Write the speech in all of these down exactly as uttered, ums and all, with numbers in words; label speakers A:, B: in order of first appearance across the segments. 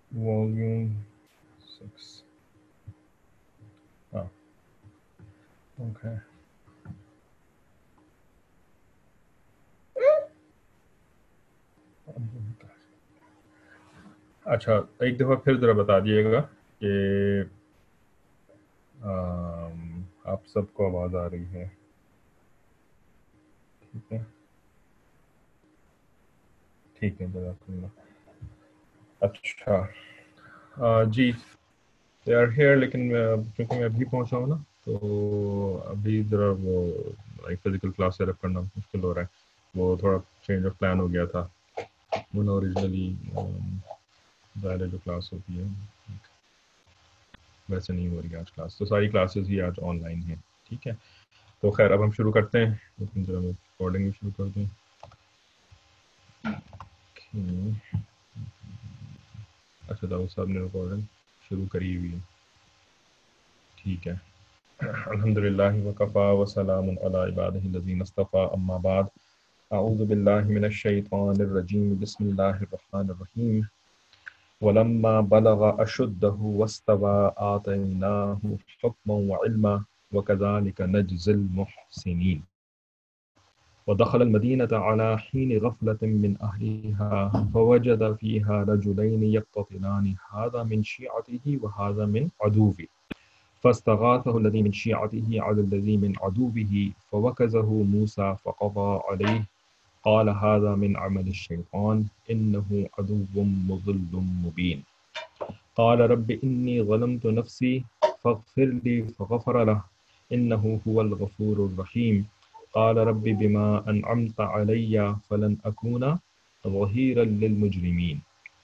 A: Volume six. Oh, okay. اچھا ایک دفعہ پھر ذرا بتا دیے گا کہ آم، آپ سب کو آواز آ رہی ہے. ٹھیک ہے ٹھیک ہے جزاک اللہ. اچھا آ، جی دے آر ہیئر، لیکن میں چونکہ میں ابھی پہنچا ہوں نا تو ابھی ذرا وہ فزیکل کلاس سیٹ اپ کرنا مشکل ہو رہا ہے. وہ تھوڑا چینج آف پلان ہو گیا تھا. وہ نا اوریجنلی ظاہر ہے جو کلاس ہوتی ہے ویسے نہیں ہو رہی آج کلاس، تو ساری کلاسز ہی آج آن لائن ہیں. ٹھیک ہے تو خیر اب ہم شروع کرتے ہیں، لیکن ذرا میں ریکارڈنگ بھی شروع کر دوں. Okay. اچھا داؤد صاحب نے ریکارڈنگ شروع کری ہوئی ہے. ٹھیک ہے. الحمد للہ وکفا وسلام علی عبادہ الذین اصطفیٰ، اما بعد. اعوذ باللہ من الشیطان الرجیم، بسم اللہ الرحمن الرحیم. ولما بلغ اشدہ واستوى آتیناہ حکما وعلما وکذلک نجزی المحسنین. ودخل المدینة على حين غفلة من أهلها فوجد فيها رجلين يقتتلان هذا من شيعته وهذا من عدوه فاستغاثه الذي من شيعته على الذي من عدوه فوكزه موسى فقضى عليه قال هذا من عمل الشيطان إنه عدو مضل مبين. قال رب إني ظلمت نفسي فاغفر لي فغفر له إنه هو الغفور الرحيم. قال رب بما أنعمت علي فلن أكون ظهيرا للمجرمين.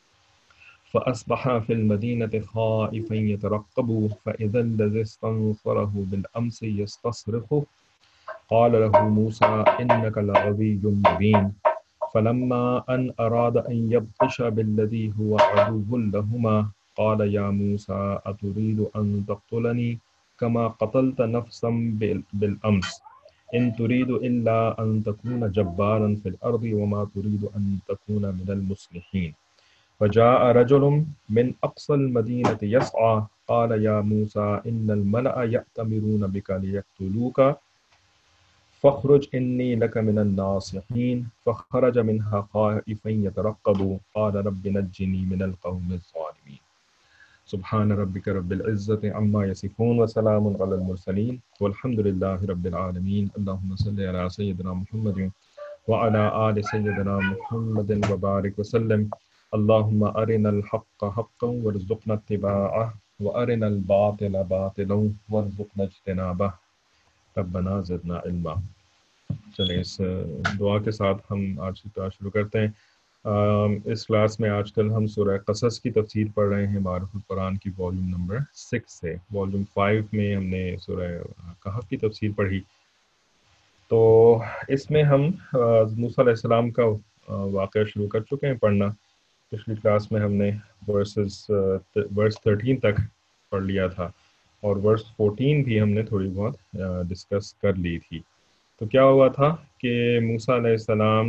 A: فأصبح في المدينة خائفا يترقب فإذا الذي استنصره بالأمس يستصرخه قال له موسى إنك لغوي مبين. فلما أن أراد أن يبطش بالذي هو عدو لهما قال يا موسى أتريد أن تقتلني كما قتلت نفسا بالأمس إن تريد إلا أن تكون جبارا في الأرض وما تريد أن تكون من المصلحين. فجاء رجل من أقصى المدينة يسعى قال يا موسى إن الملأ يأتمرون بك ليقتلوك فاخرج إني لك من الناصحين. فخرج منها خائفا يترقب قال رب نجني من القوم الظالمين. سبحان ربك رب العزة عما يصفون وسلام على المرسلين والحمد لله رب العالمين. اللهم صل على سيدنا محمد وعلى آل سيدنا محمد وبارك وسلم. اللهم أرنا الحق حقا وارزقنا اتباعه وأرنا الباطل باطلا وارزقنا اجتنابه ربنا زدنا علما. چلیں اس دعا کے ساتھ ہم آج کی کلاس شروع کرتے ہیں. اس کلاس میں آج کل ہم سورہ قصص کی تفسیر پڑھ رہے ہیں معرف القرآن کی والیوم نمبر سکس سے. والیوم فائیو میں ہم نے سورہ کہف کی تفسیر پڑھی. تو اس میں ہم موسیٰ علیہ السلام کا واقعہ شروع کر چکے ہیں پڑھنا. پچھلی کلاس میں ہم نے ورسز ورس تھرٹین تک پڑھ لیا تھا اور ورس فورٹین بھی ہم نے تھوڑی بہت ڈسکس کر لی تھی. تو کیا ہوا تھا کہ موسیٰ علیہ السلام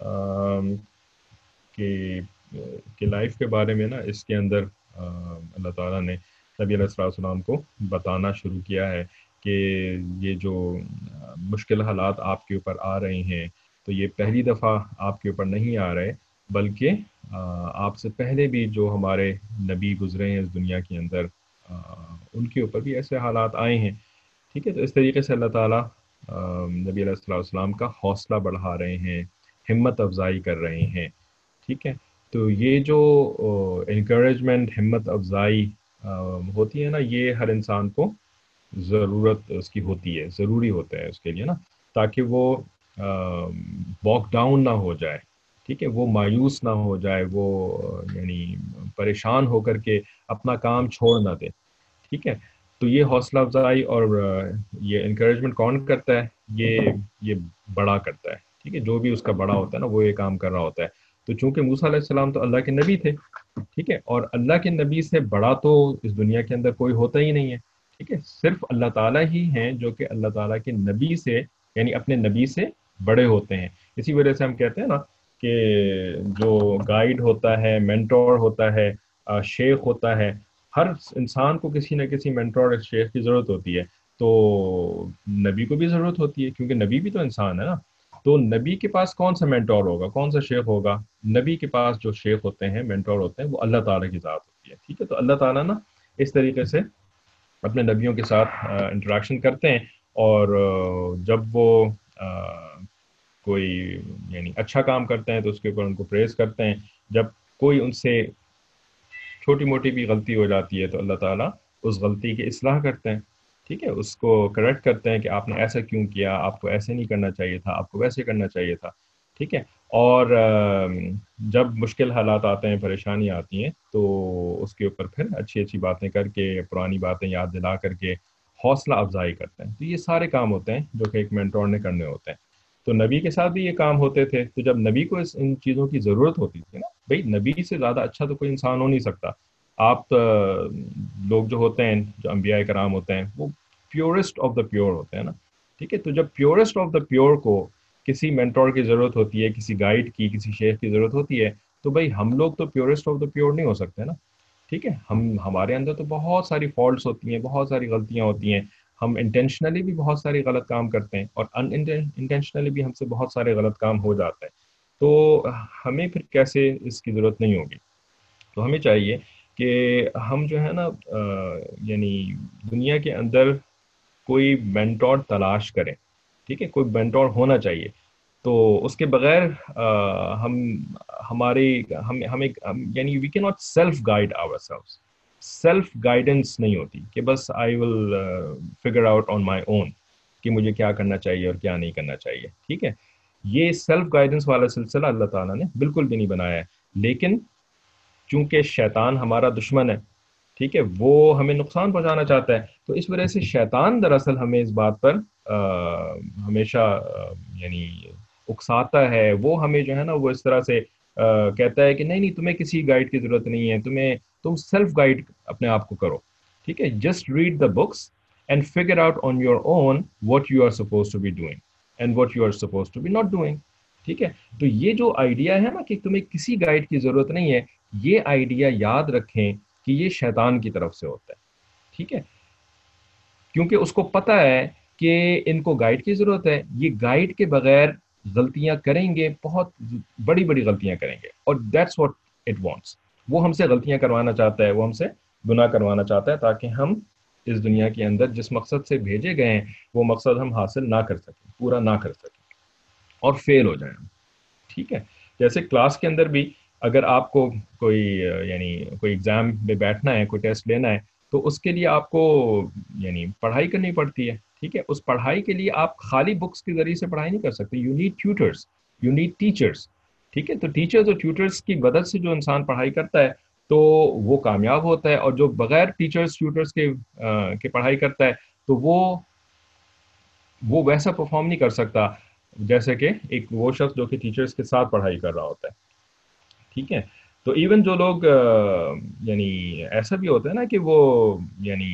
A: کی کی لائف کے بارے میں نا اس کے اندر اللہ تعالیٰ نے نبی علیہ السلام کو بتانا شروع کیا ہے کہ یہ جو مشکل حالات آپ کے اوپر آ رہے ہیں تو یہ پہلی دفعہ آپ کے اوپر نہیں آ رہے، بلکہ آپ سے پہلے بھی جو ہمارے نبی گزرے ہیں اس دنیا کے اندر ان کے اوپر بھی ایسے حالات آئے ہیں. ٹھیک ہے، تو اس طریقے سے اللہ تعالیٰ نبی علیہ السلام کا حوصلہ بڑھا رہے ہیں، ہمت افزائی کر رہے ہیں. ٹھیک ہے، تو یہ جو انکریجمنٹ، ہمت افزائی ہوتی ہے نا، یہ ہر انسان کو ضرورت اس کی ہوتی ہے، ضروری ہوتا ہے اس کے لیے نا، تاکہ وہ واک ڈاؤن نہ ہو جائے. ٹھیک ہے، وہ مایوس نہ ہو جائے، وہ یعنی پریشان ہو کر کے اپنا کام چھوڑ نہ دے. ٹھیک ہے، تو یہ حوصلہ افزائی اور یہ انکریجمنٹ کون کرتا ہے؟ یہ یہ بڑا کرتا ہے. ٹھیک ہے، جو بھی اس کا بڑا ہوتا ہے نا وہ یہ کام کر رہا ہوتا ہے. تو چونکہ موسیٰ علیہ السلام تو اللہ کے نبی تھے، ٹھیک ہے، اور اللہ کے نبی سے بڑا تو اس دنیا کے اندر کوئی ہوتا ہی نہیں ہے. ٹھیک ہے، صرف اللہ تعالیٰ ہی ہیں جو کہ اللہ تعالیٰ کے نبی سے یعنی اپنے نبی سے بڑے ہوتے ہیں. اسی وجہ سے ہم کہتے ہیں نا کہ جو گائیڈ ہوتا ہے، مینٹور ہوتا ہے، شیخ ہوتا ہے. ہر انسان کو کسی نہ کسی مینٹور اور شیخ کی ضرورت ہوتی ہے. تو نبی کو بھی ضرورت ہوتی ہے کیونکہ نبی بھی تو انسان ہے نا. تو نبی کے پاس کون سا مینٹور ہوگا, کون سا شیخ ہوگا؟ نبی کے پاس جو شیخ ہوتے ہیں, مینٹور ہوتے ہیں, وہ اللہ تعالیٰ کی ذات ہوتی ہے. ٹھیک ہے, تو اللہ تعالیٰ نا اس طریقے سے اپنے نبیوں کے ساتھ انٹریکشن کرتے ہیں. اور جب وہ کوئی یعنی اچھا کام کرتے ہیں تو اس کے اوپر ان کو پریز کرتے ہیں. جب کوئی ان سے چھوٹی موٹی بھی غلطی ہو جاتی ہے تو اللہ تعالیٰ اس غلطی کی اصلاح کرتے ہیں. ٹھیک ہے, اس کو کریکٹ کرتے ہیں کہ آپ نے ایسا کیوں کیا, آپ کو ایسے نہیں کرنا چاہیے تھا, آپ کو ویسے کرنا چاہیے تھا. ٹھیک ہے, اور جب مشکل حالات آتے ہیں, پریشانی آتی ہیں, تو اس کے اوپر پھر اچھی اچھی باتیں کر کے, پرانی باتیں یاد دلا کر کے حوصلہ افزائی کرتے ہیں. تو یہ سارے کام ہوتے ہیں جو کہ ایک مینٹور نے کرنے ہوتے ہیں. تو نبی کے ساتھ بھی یہ کام ہوتے تھے. تو جب نبی کو اس ان چیزوں کی ضرورت ہوتی تھی نا, بھائی نبی سے زیادہ اچھا تو کوئی انسان ہو نہیں سکتا. آپ لوگ جو ہوتے ہیں, جو انبیاء کرام ہوتے ہیں, وہ پیورسٹ آف دا پیور ہوتے ہیں نا. ٹھیک ہے, تو جب پیورسٹ آف دا پیور کو کسی مینٹور کی ضرورت ہوتی ہے, کسی گائیڈ کی, کسی شیخ کی ضرورت ہوتی ہے, تو بھائی ہم لوگ تو پیورسٹ آف دا پیور نہیں ہو سکتے نا. ٹھیک ہے, ہم ہمارے اندر تو بہت ساری فالٹس ہوتی ہیں, بہت ساری غلطیاں ہوتی ہیں. ہم انٹینشنلی بھی بہت سارے غلط کام کرتے ہیں, اور ان انٹینشنلی بھی ہم سے بہت سارے غلط کام ہو جاتے ہیں. تو ہمیں پھر کیسے اس کی ضرورت نہیں ہوگی؟ تو ہمیں چاہیے کہ ہم جو ہے نا یعنی دنیا کے اندر کوئی مینٹور تلاش کریں. ٹھیک ہے, کوئی مینٹور ہونا چاہیے. تو اس کے بغیر ہم ہماری ہم ہمیں یعنی وی کی not self guide ourselves. Self guidance نہیں ہوتی کہ بس آئی ول فگر آؤٹ آن مائی اون کہ مجھے کیا کرنا چاہیے اور کیا نہیں کرنا چاہیے. ٹھیک ہے, یہ سیلف گائیڈنس والا سلسلہ اللہ تعالیٰ نے بالکل بھی نہیں بنایا ہے. لیکن چونکہ شیطان ہمارا دشمن ہے, ٹھیک ہے, وہ ہمیں نقصان پہنچانا چاہتا ہے, تو اس وجہ سے شیطان دراصل ہمیں اس بات پر ہمیشہ یعنی اکساتا ہے. وہ ہمیں جو ہے نا وہ اس طرح سے کہتا ہے کہ نہیں نہیں, تمہیں کسی گائیڈ کی ضرورت نہیں ہے, تمہیں تم سیلف گائیڈ اپنے آپ کو کرو. ٹھیک ہے, just read the books and figure out on your own what you are suppose to be doing and what you are suppose to be not doing. ٹھیک ہے, تو یہ جو آئیڈیا ہے نا کہ تمہیں کسی گائیڈ کی ضرورت نہیں ہے, یہ آئیڈیا یاد رکھیں کہ یہ شیطان کی طرف سے ہوتا ہے. ٹھیک ہے, کیونکہ اس کو پتا ہے کہ ان کو گائیڈ کی ضرورت ہے. یہ گائیڈ کے بغیر غلطیاں کریں گے, بہت بڑی بڑی غلطیاں کریں گے, اور دیٹس واٹ اٹ وانٹس. وہ ہم سے غلطیاں کروانا چاہتا ہے, وہ ہم سے گناہ کروانا چاہتا ہے, تاکہ ہم اس دنیا کے اندر جس مقصد سے بھیجے گئے ہیں وہ مقصد ہم حاصل نہ کر سکیں, پورا نہ کر سکیں, اور فیل ہو جائیں. ٹھیک ہے, جیسے کلاس کے اندر بھی اگر آپ کو کوئی یعنی کوئی ایگزام میں بیٹھنا ہے, کوئی ٹیسٹ لینا ہے, تو اس کے لیے آپ کو یعنی پڑھائی کرنی پڑتی ہے. ٹھیک ہے, اس پڑھائی کے لیے آپ خالی بکس کے ذریعے سے پڑھائی نہیں کر سکتے. You need tutors, you need teachers. ٹھیک ہے, تو ٹیچرز اور ٹیوٹرس کی مدد سے جو انسان پڑھائی کرتا ہے تو وہ کامیاب ہوتا ہے, اور جو بغیر ٹیچرس ٹیوٹرس کے کے پڑھائی کرتا ہے تو وہ وہ ویسا پرفارم نہیں کر سکتا جیسے کہ ایک وہ شخص جو کہ ٹیچرس کے ساتھ پڑھائی کر رہا ہوتا ہے. ٹھیک ہے, تو ایون جو لوگ یعنی ایسا بھی ہوتا ہے نا کہ وہ یعنی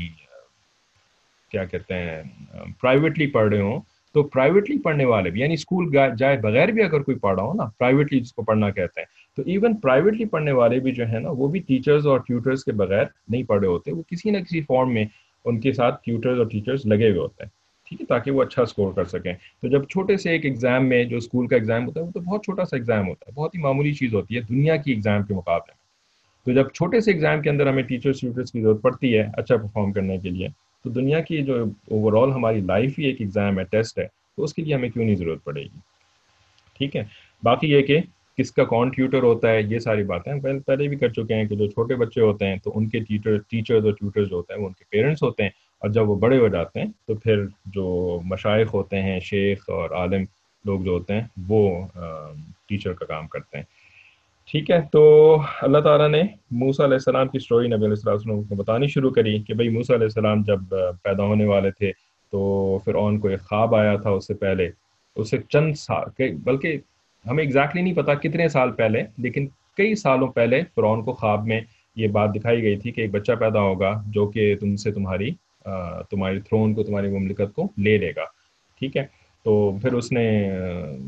A: کیا کہتے ہیں پرائیویٹلی پڑھ رہے ہوں, تو پرائیویٹلی پڑھنے والے بھی یعنی اسکول جائے بغیر بھی اگر کوئی پڑھ رہا ہو نا, پرائیویٹلی جس کو پڑھنا کہتے ہیں, تو ایون پرائیویٹلی پڑھنے والے بھی جو ہے نا وہ بھی ٹیچرز اور ٹیوٹرز کے بغیر نہیں پڑھ رہے ہوتے. وہ کسی نہ کسی فارم میں ان کے ساتھ ٹیوٹرز اور ٹیچرز لگے ہوئے ہوتے ہیں. ٹھیک ہے, تاکہ وہ اچھا اسکور کر سکیں. تو جب چھوٹے سے ایک ایگزام میں, جو اسکول کا ایگزام ہوتا ہے وہ تو بہت چھوٹا سا ایگزام ہوتا ہے, بہت ہی معمولی چیز ہوتی ہے دنیا کی ایگزام کے مقابلے میں. تو جب چھوٹے سے ایگزام کے اندر ہمیں ٹیچرس ٹیوٹرس کی ضرورت پڑتی ہے اچھا پرفارم کرنے کے لیے, تو دنیا کی جو اوور آل ہماری لائف ہی ایک ایگزام ہے, ٹیسٹ ہے, تو اس کے لیے ہمیں کیوں نہیں ضرورت پڑے گی. ٹھیک ہے, باقی یہ کہ کس کا کون ٹیوٹر ہوتا ہے, یہ ساری باتیں ہم پہلے بھی کر چکے ہیں کہ جو چھوٹے بچے ہوتے ہیں تو ان کے ٹیچر ٹیچرز اور ٹیوٹرز جو ہوتے ہیں وہ ان کے پیرنٹس ہوتے ہیں, اور جب وہ بڑے ہو جاتے ہیں تو پھر جو مشائخ ہوتے ہیں, شیخ اور عالم لوگ جو ہوتے ہیں وہ ٹیچر کا کام کرتے ہیں. ٹھیک ہے, تو اللہ تعالیٰ نے موسیٰ علیہ السلام کی سٹوری نبی علیہ السلام کو بتانی شروع کری کہ بھئی موسیٰ علیہ السلام جب پیدا ہونے والے تھے تو فرعون کو ایک خواب آیا تھا اس سے پہلے, اس سے چند سال, بلکہ ہمیں ایگزیکٹلی نہیں پتا کتنے سال پہلے, لیکن کئی سالوں پہلے فرعون کو خواب میں یہ بات دکھائی گئی تھی کہ ایک بچہ پیدا ہوگا جو کہ تم سے تمہاری تمہاری تھرون کو, تمہاری مملکت کو لے لے گا. ٹھیک ہے, تو پھر اس نے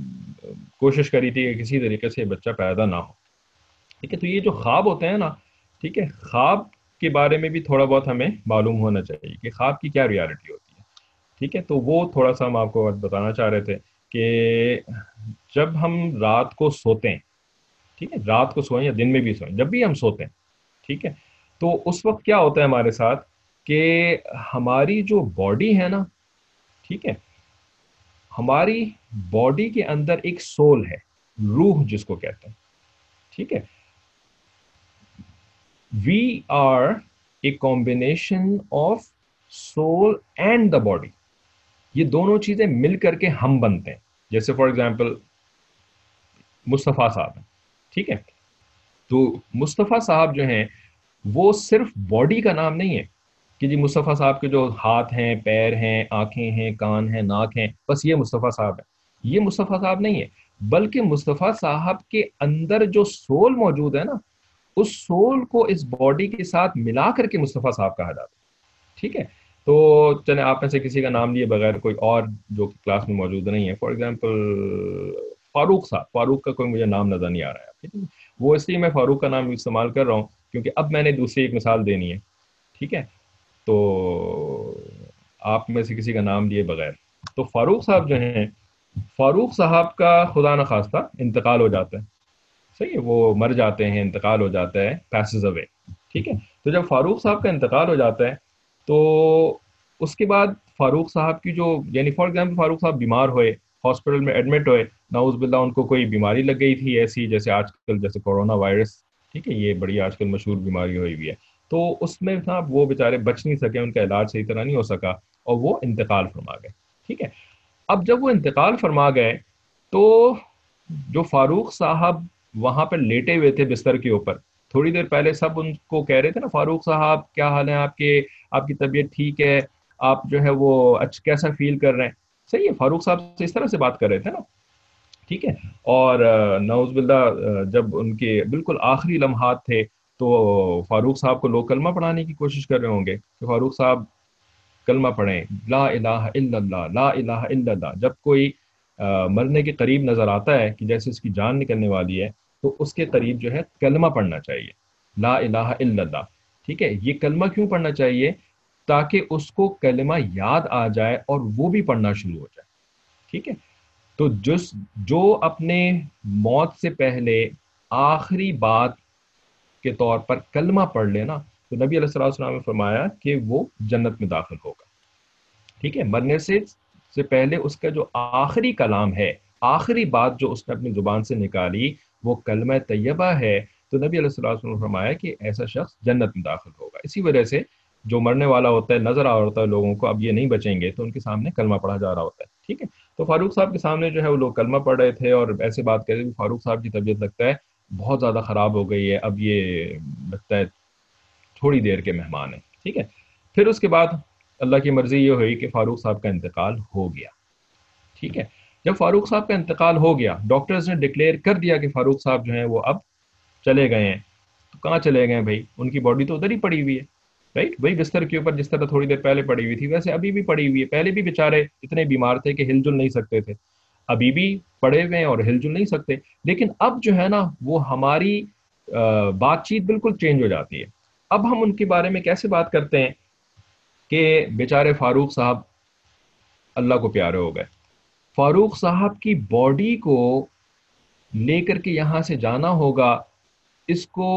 A: کوشش کری تھی کہ کسی طریقے سے بچہ پیدا نہ ہو. ٹھیک ہے, تو یہ جو خواب ہوتے ہیں نا ٹھیک ہے، خواب کے بارے میں بھی تھوڑا بہت ہمیں معلوم ہونا چاہیے کہ خواب کی کیا ریالٹی ہوتی ہے. ٹھیک ہے، تو وہ تھوڑا سا ہم آپ کو بتانا چاہ رہے تھے کہ جب ہم رات کو سوتے ہیں، ٹھیک ہے، رات کو سوئیں یا دن میں بھی سوئیں، جب بھی ہم سوتے ہیں، ٹھیک ہے، تو اس وقت کیا ہوتا ہے ہمارے ساتھ کہ ہماری جو باڈی ہے نا، ٹھیک ہے، ہماری باڈی کے اندر ایک سول ہے، روح جس کو کہتے ہیں. ٹھیک ہے، we are a combination of soul and the body. یہ دونوں چیزیں مل کر کے ہم بنتے ہیں. جیسے فار ایگزامپل مصطفیٰ صاحب ہیں، ٹھیک ہے، تو مصطفیٰ صاحب جو ہیں وہ صرف باڈی کا نام نہیں ہے کہ جی مصطفیٰ صاحب کے جو ہاتھ ہیں، پیر ہیں، آنکھیں ہیں، کان ہیں، ناک ہیں، بس یہ مصطفیٰ صاحب ہے. یہ مصطفیٰ صاحب نہیں ہے، بلکہ مصطفیٰ صاحب کے اندر جو سول موجود ہے نا، اس سول کو اس باڈی کے ساتھ ملا کر کے مصطفیٰ صاحب کہا جاتا ہے. ٹھیک ہے، تو چلیں آپ میں سے کسی کا نام لیے بغیر کوئی اور جو کلاس میں موجود نہیں ہے، فار ایگزامپل فاروق صاحب، فاروق کا کوئی مجھے نام نظر نہیں آ رہا ہے. ٹھیک ہے، وہ اس لیے میں فاروق کا نام استعمال کر رہا ہوں کیونکہ اب میں نے دوسری ایک مثال دینی ہے. ٹھیک ہے، تو آپ میں سے کسی کا نام لیے بغیر، تو فاروق صاحب جو ہیں، فاروق صاحب کا خدا نخواستہ انتقال ہو جاتا ہے. صحیح ہے، وہ مر جاتے ہیں، انتقال ہو جاتا ہے، پیسز اوے. ٹھیک ہے، تو جب فاروق صاحب کا انتقال ہو جاتا ہے تو اس کے بعد فاروق صاحب کی جو، یعنی فار ایگزامپل فاروق صاحب بیمار ہوئے، ہاسپٹل میں ایڈمٹ ہوئے، نعوذ باللہ ان کو کوئی بیماری لگ گئی تھی ایسی جیسے آج کل جیسے کورونا وائرس. ٹھیک ہے، یہ بڑی آج کل مشہور بیماری ہوئی ہوئی ہے. تو اس میں نا وہ بیچارے بچ نہیں سکے، ان کا علاج صحیح طرح نہیں ہو سکا اور وہ انتقال فرما گئے. ٹھیک ہے، اب جب وہ انتقال فرما گئے تو جو فاروق صاحب وہاں پہ لیٹے ہوئے تھے بستر کے اوپر، تھوڑی دیر پہلے سب ان کو کہہ رہے تھے نا فاروق صاحب کیا حال ہے آپ کے، آپ کی طبیعت ٹھیک ہے، آپ جو ہے وہ اچھا کیسا فیل کر رہے ہیں. صحیح ہے، فاروق صاحب سے اس طرح سے بات کر رہے تھے نا. ٹھیک ہے، اور نعوذ باللہ جب ان کے بالکل آخری لمحات تھے تو فاروق صاحب کو لوگ کلمہ پڑھانے کی کوشش کر رہے ہوں گے کہ فاروق صاحب کلمہ پڑھیں، لا الہ الا اللہ، لا الہ الا اللہ. جب کوئی مرنے کے قریب نظر آتا ہے کہ جیسے اس کی جان نکلنے والی ہے تو اس کے قریب جو ہے کلمہ پڑھنا چاہیے، لا الہ الا اللہ. ٹھیک ہے، یہ کلمہ کیوں پڑھنا چاہیے؟ تاکہ اس کو کلمہ یاد آ جائے اور وہ بھی پڑھنا شروع ہو جائے. ٹھیک ہے، تو جس جو اپنے موت سے پہلے آخری بات کے طور پر کلمہ پڑھ لینا تو نبی علیہ الصلوۃ والسلام نے فرمایا کہ وہ جنت میں داخل ہوگا. ٹھیک ہے، مرنے سے سے پہلے اس کا جو آخری کلام ہے، آخری بات جو اس نے اپنی زبان سے نکالی وہ کلمہ طیبہ ہے، تو نبی علیہ الصلوۃ والسلام نے فرمایا کہ ایسا شخص جنت میں داخل ہوگا. اسی وجہ سے جو مرنے والا ہوتا ہے نظر آ رہا ہوتا ہے لوگوں کو اب یہ نہیں بچیں گے تو ان کے سامنے کلمہ پڑھا جا رہا ہوتا ہے. ٹھیک ہے، تو فاروق صاحب کے سامنے جو ہے وہ لوگ کلمہ پڑھ رہے تھے اور ایسے بات کر رہے تھے کہ فاروق صاحب کی طبیعت لگتا ہے بہت زیادہ خراب ہو گئی ہے، اب یہ لگتا ہے تھوڑی دیر کے مہمان ہیں. ٹھیک ہے، پھر اس کے بعد اللہ کی مرضی یہ ہوئی کہ فاروق صاحب کا انتقال ہو گیا. ٹھیک ہے، جب فاروق صاحب کا انتقال ہو گیا، ڈاکٹرز نے ڈکلیئر کر دیا کہ فاروق صاحب جو ہیں وہ اب چلے گئے ہیں. تو کہاں چلے گئے بھائی؟ ان کی باڈی تو ادھر ہی پڑی ہوئی ہے، رائٹ، وہی بستر کے اوپر جس طرح تھوڑی دیر پہلے پڑی ہوئی تھی ویسے ابھی بھی پڑی ہوئی ہے. پہلے بھی بیچارے اتنے بیمار تھے کہ ہل جل نہیں سکتے تھے، ابھی بھی پڑے ہوئے ہیں اور ہل جل نہیں سکتے. لیکن اب جو ہے نا وہ ہماری بات چیت بالکل چینج ہو جاتی ہے. اب ہم ان کے بارے میں کیسے بات کرتے ہیں کہ بیچارے فاروق صاحب اللہ کو پیارے ہو گئے. فاروق صاحب کی باڈی کو لے کر کے یہاں سے جانا ہوگا، اس کو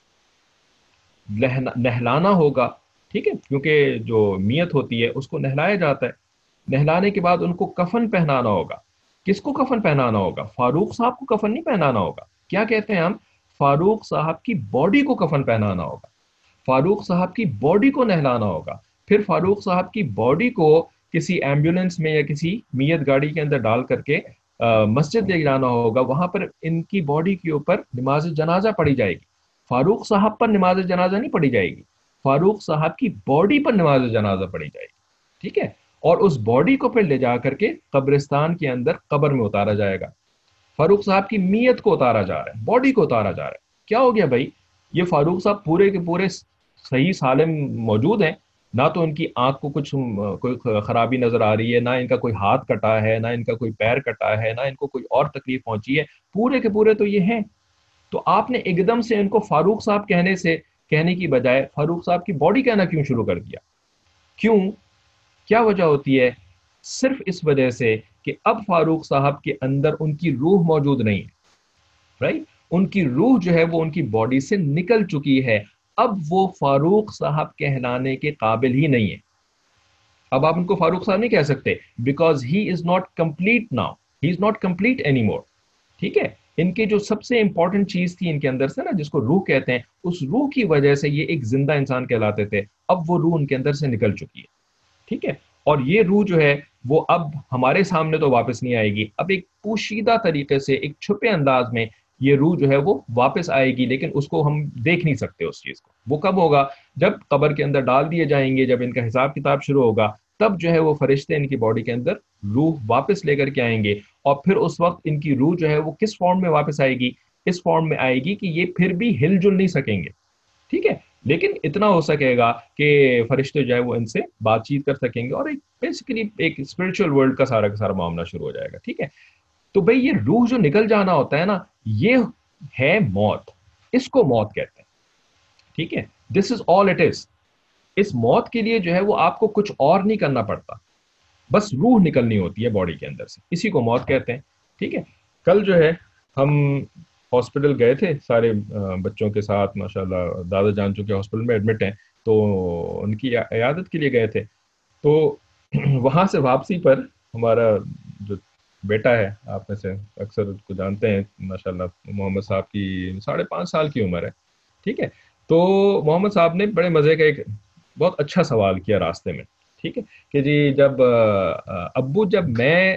A: نہلانا ہوگا. ٹھیک ہے، کیونکہ جو میت ہوتی ہے اس کو نہلایا جاتا ہے. نہلانے کے بعد ان کو کفن پہنانا ہوگا. کس کو کفن پہنانا ہوگا؟ فاروق صاحب کو کفن نہیں پہنانا ہوگا. کیا کہتے ہیں ہم؟ فاروق صاحب کی باڈی کو کفن پہنانا ہوگا، فاروق صاحب کی باڈی کو نہلانا ہوگا. پھر فاروق صاحب کی باڈی کو کسی ایمبولینس میں یا کسی میت گاڑی کے اندر ڈال کر کے مسجد لے جانا ہوگا. وہاں پر ان کی باڈی کے اوپر نماز جنازہ پڑھی جائے گی. فاروق صاحب پر نماز جنازہ نہیں پڑھی جائے گی، فاروق صاحب کی باڈی پر نماز جنازہ پڑھی جائے گی. ٹھیک ہے، اور اس باڈی کو پھر لے جا کر کے قبرستان کے اندر قبر میں اتارا جائے گا. فاروق صاحب کی میت کو اتارا جا رہا ہے، باڈی کو اتارا جا رہا ہے. کیا ہو گیا بھائی؟ یہ فاروق صاحب پورے کے پورے صحیح سالم موجود ہیں، نہ تو ان کی آنکھ کو کچھ کوئی خرابی نظر آ رہی ہے، نہ ان کا کوئی ہاتھ کٹا ہے، نہ ان کا کوئی پیر کٹا ہے، نہ ان کو کوئی اور تکلیف پہنچی ہے، پورے کے پورے تو یہ ہیں. تو آپ نے ایک دم سے ان کو فاروق صاحب کہنے سے کہنے کی بجائے فاروق صاحب کی باڈی کہنا کیوں شروع کر دیا؟ کیوں؟ کیا وجہ ہوتی ہے؟ صرف اس وجہ سے کہ اب فاروق صاحب کے اندر ان کی روح موجود نہیں ہے، رائٹ؟ ان کی روح جو ہے وہ ان کی باڈی سے نکل چکی ہے، اب وہ فاروق صاحب کہلانے کے قابل ہی نہیں ہے۔ اب آپ ان کو فاروق صاحب نہیں کہہ سکتے، because he is not complete now, he is not complete any more, ٹھیک ہے؟ ان کے جو سب سے امپورٹنٹ چیز تھی ان کے اندر سے نا، جس کو روح کہتے ہیں، اس روح کی وجہ سے یہ ایک زندہ انسان کہلاتے تھے، اب وہ روح ان کے اندر سے نکل چکی ہے، ٹھیک ہے؟ اور یہ روح جو ہے وہ اب ہمارے سامنے تو واپس نہیں آئے گی، اب ایک پوشیدہ طریقے سے، ایک چھپے انداز میں یہ روح جو ہے وہ واپس آئے گی، لیکن اس کو ہم دیکھ نہیں سکتے اس چیز کو۔ وہ کب ہوگا؟ جب قبر کے اندر ڈال دیے جائیں گے، جب ان کا حساب کتاب شروع ہوگا، تب جو ہے وہ فرشتے ان کی باڈی کے اندر روح واپس لے کر کے آئیں گے، اور پھر اس وقت ان کی روح جو ہے وہ کس فارم میں واپس آئے گی؟ اس فارم میں آئے گی کہ یہ پھر بھی ہل جل نہیں سکیں گے، ٹھیک ہے؟ لیکن اتنا ہو سکے گا کہ فرشتے جو ہے وہ ان سے بات چیت کر سکیں گے، اور ایک بیسیکلی ایک اسپرچل ورلڈ کا سارا کا سارا معاملہ شروع ہو جائے گا، ٹھیک ہے؟ تو بھئی یہ روح جو نکل جانا ہوتا ہے نا، یہ ہے موت، اس کو موت کہتے ہیں، ٹھیک ہے؟ دس از آل اٹ از۔ اس موت کے لیے جو ہے وہ آپ کو کچھ اور نہیں کرنا پڑتا، بس روح نکلنی ہوتی ہے باڈی کے اندر سے، اسی کو موت کہتے ہیں، ٹھیک ہے؟ کل جو ہے ہم ہاسپٹل گئے تھے سارے بچوں کے ساتھ، ماشاءاللہ دادا جان چونکہ ہاسپٹل میں ایڈمٹ ہیں تو ان کی عیادت کے لیے گئے تھے، تو وہاں سے واپسی پر ہمارا جو بیٹا ہے، آپ میں سے اکثر اس کو جانتے ہیں، ماشاءاللہ محمد صاحب کی ساڑھے پانچ سال کی عمر ہے، ٹھیک ہے؟ تو محمد صاحب نے بڑے مزے کا ایک بہت اچھا سوال کیا راستے میں، ٹھیک ہے؟ کہ جی جب ابو جب میں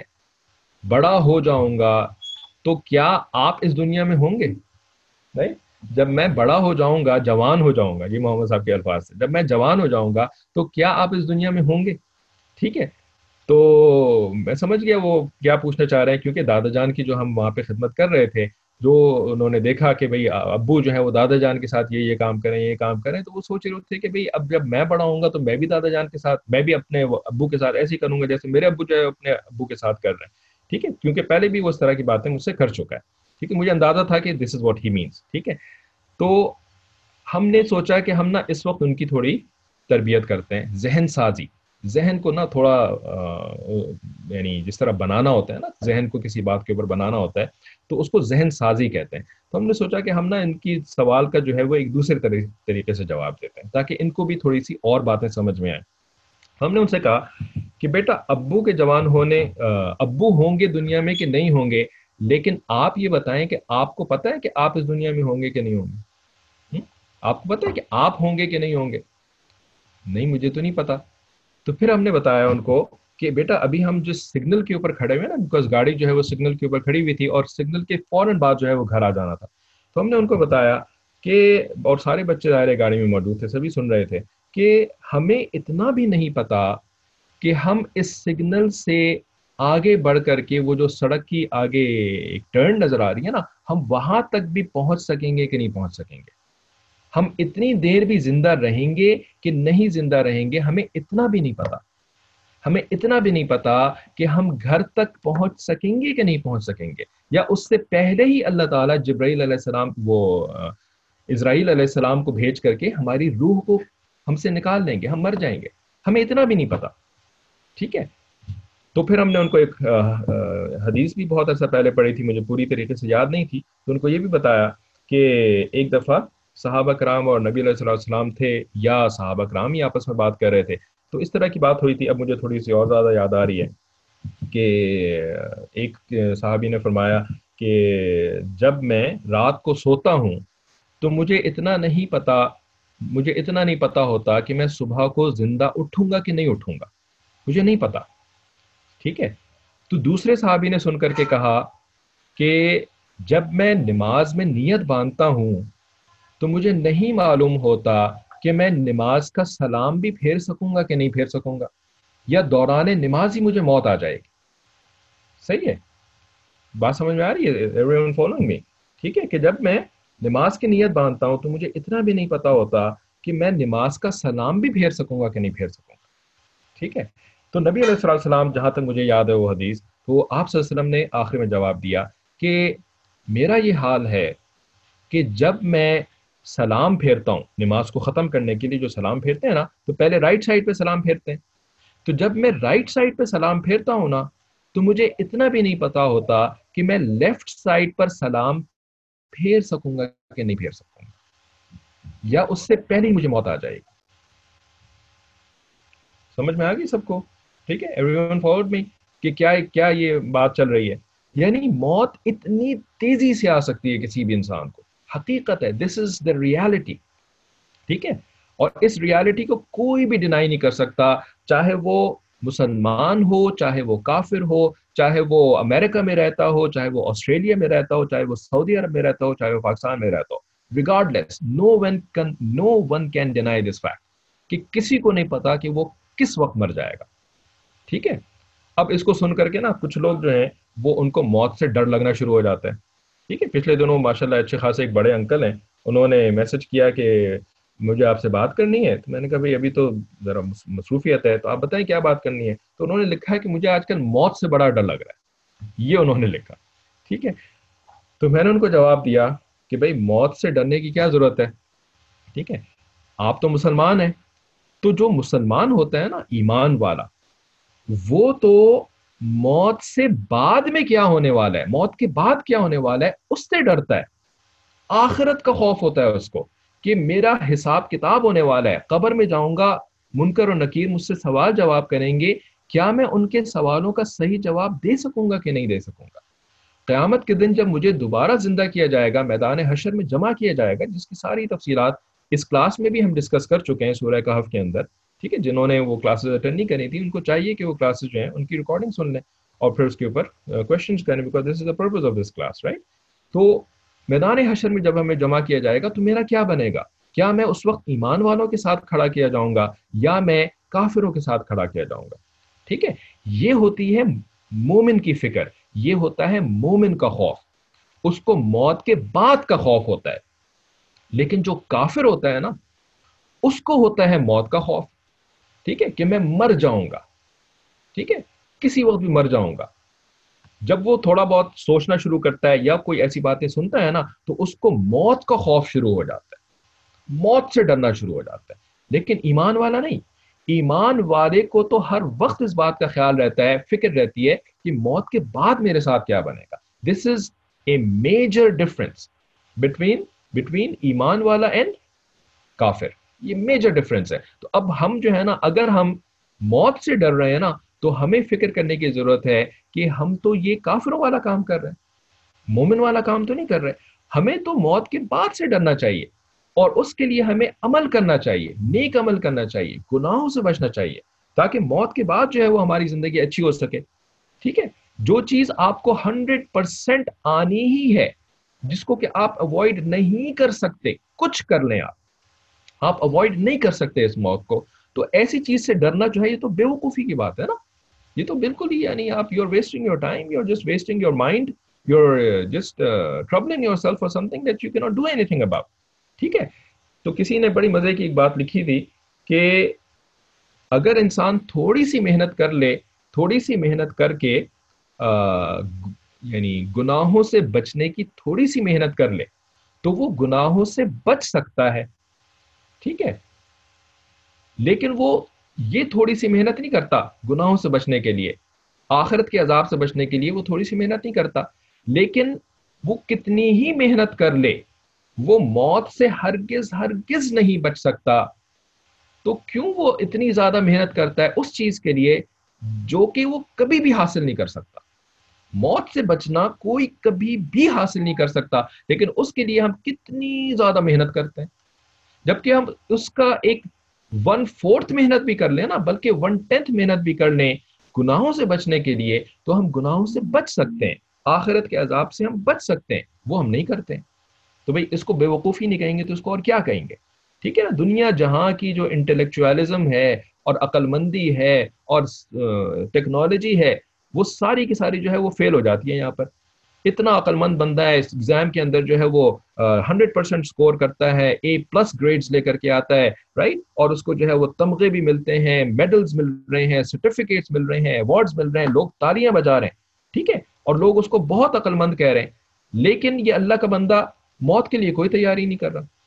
A: بڑا ہو جاؤں گا تو کیا آپ اس دنیا میں ہوں گے؟ نہیں، جب میں بڑا ہو جاؤں گا، جوان ہو جاؤں گا، یہ محمد صاحب کے الفاظ سے، جب میں جوان ہو جاؤں گا تو کیا آپ اس دنیا میں ہوں گے؟ ٹھیک ہے؟ تو میں سمجھ گیا وہ کیا پوچھنا چاہ رہے ہیں، کیونکہ دادا جان کی جو ہم وہاں پہ خدمت کر رہے تھے، جو انہوں نے دیکھا کہ بھئی ابو جو ہے وہ دادا جان کے ساتھ یہ یہ کام کریں یہ کام کریں، تو وہ سوچ رہے تھے کہ بھئی اب جب میں بڑا ہوں گا تو میں بھی دادا جان کے ساتھ، میں بھی اپنے ابو کے ساتھ ایسے ہی کروں گا جیسے میرے ابو جو ہے اپنے ابو کے ساتھ کر رہے ہیں، ٹھیک ہے؟ کیونکہ پہلے بھی وہ اس طرح کی باتیں مجھ سے کر چکا ہے، ٹھیک ہے؟ مجھے اندازہ تھا کہ دس از واٹ ہی مینس، ٹھیک ہے؟ تو ہم نے سوچا کہ ہم نا اس وقت ان کی تھوڑی تربیت کرتے ہیں، ذہن سازی، ذہن کو نا تھوڑا یعنی جس طرح بنانا ہوتا ہے نا، ذہن کو کسی بات کے اوپر بنانا ہوتا ہے تو اس کو ذہن سازی کہتے ہیں۔ تو ہم نے سوچا کہ ہم نا ان کی سوال کا جو ہے وہ ایک دوسرے طریقے سے جواب دیتے ہیں تاکہ ان کو بھی تھوڑی سی اور باتیں سمجھ میں آئیں۔ ہم نے ان سے کہا کہ بیٹا ابو کے جوان ہونے، ابو ہوں گے دنیا میں کہ نہیں ہوں گے، لیکن آپ یہ بتائیں کہ آپ کو پتہ ہے کہ آپ اس دنیا میں ہوں گے کہ نہیں ہوں گے؟ آپ کو پتہ ہے کہ آپ ہوں گے کہ نہیں ہوں گے؟ نہیں، مجھے تو نہیں پتا۔ تو پھر ہم نے بتایا ان کو کہ بیٹا ابھی ہم جس سگنل کے اوپر کھڑے ہوئے نا، بیکاز گاڑی جو ہے وہ سگنل کے اوپر کھڑی ہوئی تھی اور سگنل کے فوراً بعد جو ہے وہ گھر آ جانا تھا، تو ہم نے ان کو بتایا کہ، اور سارے بچے ظاہر گاڑی میں موجود تھے، سبھی سن رہے تھے، کہ ہمیں اتنا بھی نہیں پتا کہ ہم اس سگنل سے آگے بڑھ کر کے وہ جو سڑک کی آگے ایک ٹرن نظر آ رہی ہے نا، ہم وہاں تک بھی پہنچ سکیں گے کہ نہیں پہنچ سکیں گے، ہم اتنی دیر بھی زندہ رہیں گے کہ نہیں زندہ رہیں گے، ہمیں اتنا بھی نہیں پتا، ہمیں اتنا بھی نہیں پتا کہ ہم گھر تک پہنچ سکیں گے کہ نہیں پہنچ سکیں گے، یا اس سے پہلے ہی اللہ تعالیٰ جبرائیل علیہ السلام، وہ اسرائیل علیہ السلام کو بھیج کر کے ہماری روح کو ہم سے نکال دیں گے، ہم مر جائیں گے، ہمیں اتنا بھی نہیں پتا، ٹھیک ہے؟ تو پھر ہم نے ان کو ایک حدیث بھی بہت عرصہ پہلے پڑھی تھی، مجھے پوری طریقے سے یاد نہیں تھی، تو ان کو یہ بھی بتایا کہ ایک دفعہ صحابہ کرام اور نبی علیہ السلام تھے، یا صحابہ کرام ہی آپس میں بات کر رہے تھے، تو اس طرح کی بات ہوئی تھی۔ اب مجھے تھوڑی سی اور زیادہ یاد آ رہی ہے کہ ایک صحابی نے فرمایا کہ جب میں رات کو سوتا ہوں تو مجھے اتنا نہیں پتا مجھے اتنا نہیں پتا ہوتا کہ میں صبح کو زندہ اٹھوں گا کہ نہیں اٹھوں گا، مجھے نہیں پتا، ٹھیک ہے؟ تو دوسرے صحابی نے سن کر کے کہا کہ جب میں نماز میں نیت باندھتا ہوں تو مجھے نہیں معلوم ہوتا کہ میں نماز کا سلام بھی پھیر سکوں گا کہ نہیں پھیر سکوں گا، یا دوران نماز ہی مجھے موت آ جائے گی۔ صحیح ہے؟ بات سمجھ میں آ رہی ہے؟ everyone following me؟ ٹھیک ہے کہ جب میں نماز کی نیت باندھتا ہوں تو مجھے اتنا بھی نہیں پتا ہوتا کہ میں نماز کا سلام بھی پھیر سکوں گا کہ نہیں پھیر سکوں گا، ٹھیک ہے؟ تو نبی علیہ السلام، جہاں تک مجھے یاد ہے وہ حدیث، تو آپ صلی اللہ علیہ وسلم نے آخر میں جواب دیا کہ میرا یہ حال ہے کہ جب میں سلام پھیرتا ہوں نماز کو ختم کرنے کے لیے، جو سلام پھیرتے ہیں نا تو پہلے رائٹ سائڈ پہ سلام پھیرتے ہیں. تو جب میں رائٹ سائڈ پہ سلام پھیرتا ہوں نا تو مجھے اتنا بھی نہیں پتا ہوتا کہ میں لیفٹ سائڈ پر سلام پھیر سکوں گا کہ نہیں پھیر سکوں گا، یا اس سے پہلے ہی مجھے موت آ جائے گی. سمجھ میں آ گئی سب کو؟ ٹھیک ہے، ایوری ون فالوڈ می کہ کیا کیا یہ بات چل رہی ہے. یعنی موت اتنی تیزی سے آ سکتی ہے کسی بھی انسان کو، حقیقت ہے، دس از دا ریالٹی. ٹھیک ہے، اور اس ریالٹی کو کوئی بھی ڈینائی نہیں کر سکتا، چاہے وہ مسلمان ہو، چاہے وہ کافر ہو، چاہے وہ امریکہ میں رہتا ہو، چاہے وہ آسٹریلیا میں رہتا ہو، چاہے وہ سعودی عرب میں رہتا ہو، چاہے وہ پاکستان میں رہتا ہو. Regardless, no one can no one can deny this fact کہ کسی کو نہیں پتا کہ وہ کس وقت مر جائے گا. ٹھیک ہے، اب اس کو سن کر کے نا کچھ لوگ جو ہیں وہ ان کو موت سے ڈر لگنا شروع ہو جاتا ہے. ٹھیک ہے، پچھلے دنوں ماشاءاللہ اچھے خاصے ایک بڑے انکل ہیں، انہوں نے میسج کیا کہ مجھے آپ سے بات کرنی ہے. تو میں نے کہا بھائی ابھی تو ذرا مصروفیت ہے، تو آپ بتائیں کیا بات کرنی ہے. تو انہوں نے لکھا ہے کہ مجھے آج کل موت سے بڑا ڈر لگ رہا ہے، یہ انہوں نے لکھا. ٹھیک ہے، تو میں نے ان کو جواب دیا کہ بھائی موت سے ڈرنے کی کیا ضرورت ہے. ٹھیک ہے، آپ تو مسلمان ہیں، تو جو مسلمان ہوتا ہے نا ایمان والا، وہ تو موت سے بعد میں کیا ہونے والا ہے، موت کے بعد کیا ہونے والا ہے اس سے ڈرتا ہے. آخرت کا خوف ہوتا ہے اس کو کہ میرا حساب کتاب ہونے والا ہے، قبر میں جاؤں گا، منکر و نکیر مجھ سے سوال جواب کریں گے، کیا میں ان کے سوالوں کا صحیح جواب دے سکوں گا کہ نہیں دے سکوں گا. قیامت کے دن جب مجھے دوبارہ زندہ کیا جائے گا، میدان حشر میں جمع کیا جائے گا، جس کی ساری تفصیلات اس کلاس میں بھی ہم ڈسکس کر چکے ہیں سورہ کہف کے اندر. ٹھیک ہے، جنہوں نے وہ کلاسز اٹینڈ نہیں کری تھی ان کو چاہیے کہ وہ کلاسز جو ہیں ان کی ریکارڈنگ سن لیں اور پھر اس کے اوپر کوشچنز کریں، because this is the purpose of this class, right. تو میدان حشر میں جب ہمیں جمع کیا جائے گا تو میرا کیا بنے گا؟ کیا میں اس وقت ایمان والوں کے ساتھ کھڑا کیا جاؤں گا یا میں کافروں کے ساتھ کھڑا کیا جاؤں گا؟ ٹھیک ہے، یہ ہوتی ہے مومن کی فکر، یہ ہوتا ہے مومن کا خوف. اس کو موت کے بعد کا خوف ہوتا ہے. لیکن جو کافر ہوتا ہے نا اس کو ہوتا ہے موت کا خوف. ٹھیک ہے، کہ میں مر جاؤں گا. ٹھیک ہے، کسی وقت بھی مر جاؤں گا. جب وہ تھوڑا بہت سوچنا شروع کرتا ہے یا کوئی ایسی باتیں سنتا ہے نا تو اس کو موت کا خوف شروع ہو جاتا ہے، موت سے ڈرنا شروع ہو جاتا ہے. لیکن ایمان والا نہیں، ایمان والے کو تو ہر وقت اس بات کا خیال رہتا ہے، فکر رہتی ہے کہ موت کے بعد میرے ساتھ کیا بنے گا. This is a major difference between between ایمان والا اینڈ کافر. یہ میجر ڈفرنس ہے. تو اب ہم جو ہے نا اگر ہم موت سے ڈر رہے ہیں نا تو ہمیں فکر کرنے کی ضرورت ہے کہ ہم تو یہ کافروں والا کام کر رہے ہیں، مومن والا کام تو نہیں کر رہے. ہمیں تو موت کے بعد سے ڈرنا چاہیے اور اس کے لیے ہمیں عمل کرنا چاہیے، نیک عمل کرنا چاہیے، گناہوں سے بچنا چاہیے تاکہ موت کے بعد جو ہے وہ ہماری زندگی اچھی ہو سکے. ٹھیک ہے، جو چیز آپ کو ہنڈریڈ پرسینٹ آنی ہی ہے، جس کو کہ آپ اوائڈ نہیں کر سکتے، کچھ کر لیں آپ آپ اوائڈ نہیں کر سکتے اس موت کو، تو ایسی چیز سے ڈرنا جو ہے یہ تو بے وقوفی کی بات ہے نا. یہ تو بالکل ہی یعنی آپ you are wasting your time, you are just wasting your mind, you are just troubling yourself for something that you کی not do anything about. ٹھیک ہے، تو کسی نے بڑی مزے کی ایک بات لکھی تھی کہ اگر انسان تھوڑی سی محنت کر لے، تھوڑی سی محنت کر کے آ, یعنی گناہوں سے بچنے کی تھوڑی سی محنت کر لے تو وہ گناہوں سے بچ سکتا ہے. ٹھیک ہے، لیکن وہ یہ تھوڑی سی محنت نہیں کرتا گناہوں سے بچنے کے لیے، آخرت کے عذاب سے بچنے کے لیے وہ تھوڑی سی محنت نہیں کرتا. لیکن وہ کتنی ہی محنت کر لے وہ موت سے ہرگز ہرگز نہیں بچ سکتا. تو کیوں وہ اتنی زیادہ محنت کرتا ہے اس چیز کے لیے جو کہ وہ کبھی بھی حاصل نہیں کر سکتا. موت سے بچنا کوئی کبھی بھی حاصل نہیں کر سکتا، لیکن اس کے لیے ہم کتنی زیادہ محنت کرتے ہیں، جبکہ ہم اس کا ایک ون فورتھ محنت بھی کر لیں نا، بلکہ ون ٹینتھ محنت بھی کر لیں گناہوں سے بچنے کے لیے تو ہم گناہوں سے بچ سکتے ہیں، آخرت کے عذاب سے ہم بچ سکتے ہیں. وہ ہم نہیں کرتے. تو بھئی اس کو بے وقوفی نہیں کہیں گے تو اس کو اور کیا کہیں گے؟ ٹھیک ہے نا، دنیا جہاں کی جو انٹلیکچوالزم ہے اور عقل مندی ہے اور ٹیکنالوجی ہے وہ ساری کی ساری جو ہے وہ فیل ہو جاتی ہے. یہاں پر اتنا عقل مند بندہ ہے اس ایگزام کے اندر جو ہے وہ ہنڈریڈ پرسینٹ اسکور کرتا ہے، اے پلس گریڈز لے کر کے آتا ہے، رائٹ، اور اس کو جو ہے وہ تمغے بھی ملتے ہیں، میڈلز مل رہے ہیں، سرٹیفکیٹس مل رہے ہیں، ایوارڈز مل رہے ہیں، لوگ تالیاں بجا رہے ہیں. ٹھیک ہے، اور لوگ اس کو بہت عقل مند کہہ رہے ہیں. لیکن یہ اللہ کا بندہ موت کے لیے کوئی تیاری نہیں کر رہا.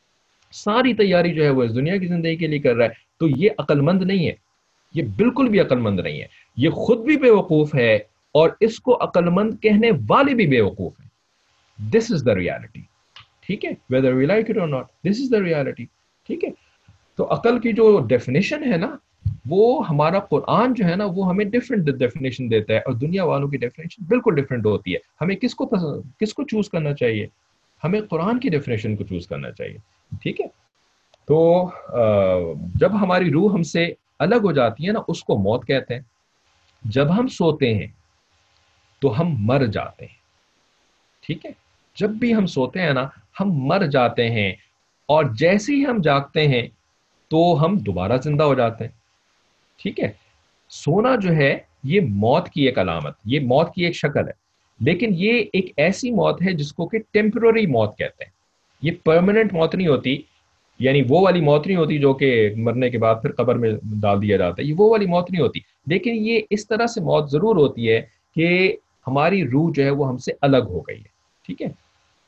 A: ساری تیاری جو ہے وہ اس دنیا کی زندگی کے لیے کر رہا ہے، تو یہ عقل مند نہیں ہے، یہ بالکل بھی عقل مند نہیں ہے، یہ خود بھی بے وقوف ہے اور اس کو عقل مند کہنے والے بھی بے وقوف ہیں. This is the reality. ٹھیک ہے، whether we like it or not, this is the reality. ٹھیک ہے. تو عقل کی جو ڈیفینیشن ہے نا، وہ ہمارا قرآن جو ہے نا وہ ہمیں ڈفرینٹ ڈیفینیشن دیتا ہے، اور دنیا والوں کی ڈیفینیشن بالکل ڈفرینٹ ہوتی ہے. ہمیں کس کو پسند کس کو چوز کرنا چاہیے؟ ہمیں قرآن کی ڈیفینیشن کو چوز کرنا چاہیے. ٹھیک ہے. تو جب ہماری روح ہم سے الگ ہو جاتی ہے نا، اس کو موت کہتے ہیں. جب ہم سوتے ہیں تو ہم مر جاتے ہیں. ٹھیک ہے. جب بھی ہم سوتے ہیں نا ہم مر جاتے ہیں، اور جیسے ہی ہم جاگتے ہیں تو ہم دوبارہ زندہ ہو جاتے ہیں. ٹھیک ہے. سونا جو ہے یہ موت کی ایک علامت، یہ موت کی ایک شکل ہے، لیکن یہ ایک ایسی موت ہے جس کو کہ ٹیمپرری موت کہتے ہیں. یہ پرماننٹ موت نہیں ہوتی، یعنی وہ والی موت نہیں ہوتی جو کہ مرنے کے بعد پھر قبر میں ڈال دیا جاتا ہے، یہ وہ والی موت نہیں ہوتی. لیکن یہ اس طرح سے موت ضرور ہوتی ہے کہ ہماری روح جو ہے وہ ہم سے الگ ہو گئی ہے. ٹھیک ہے.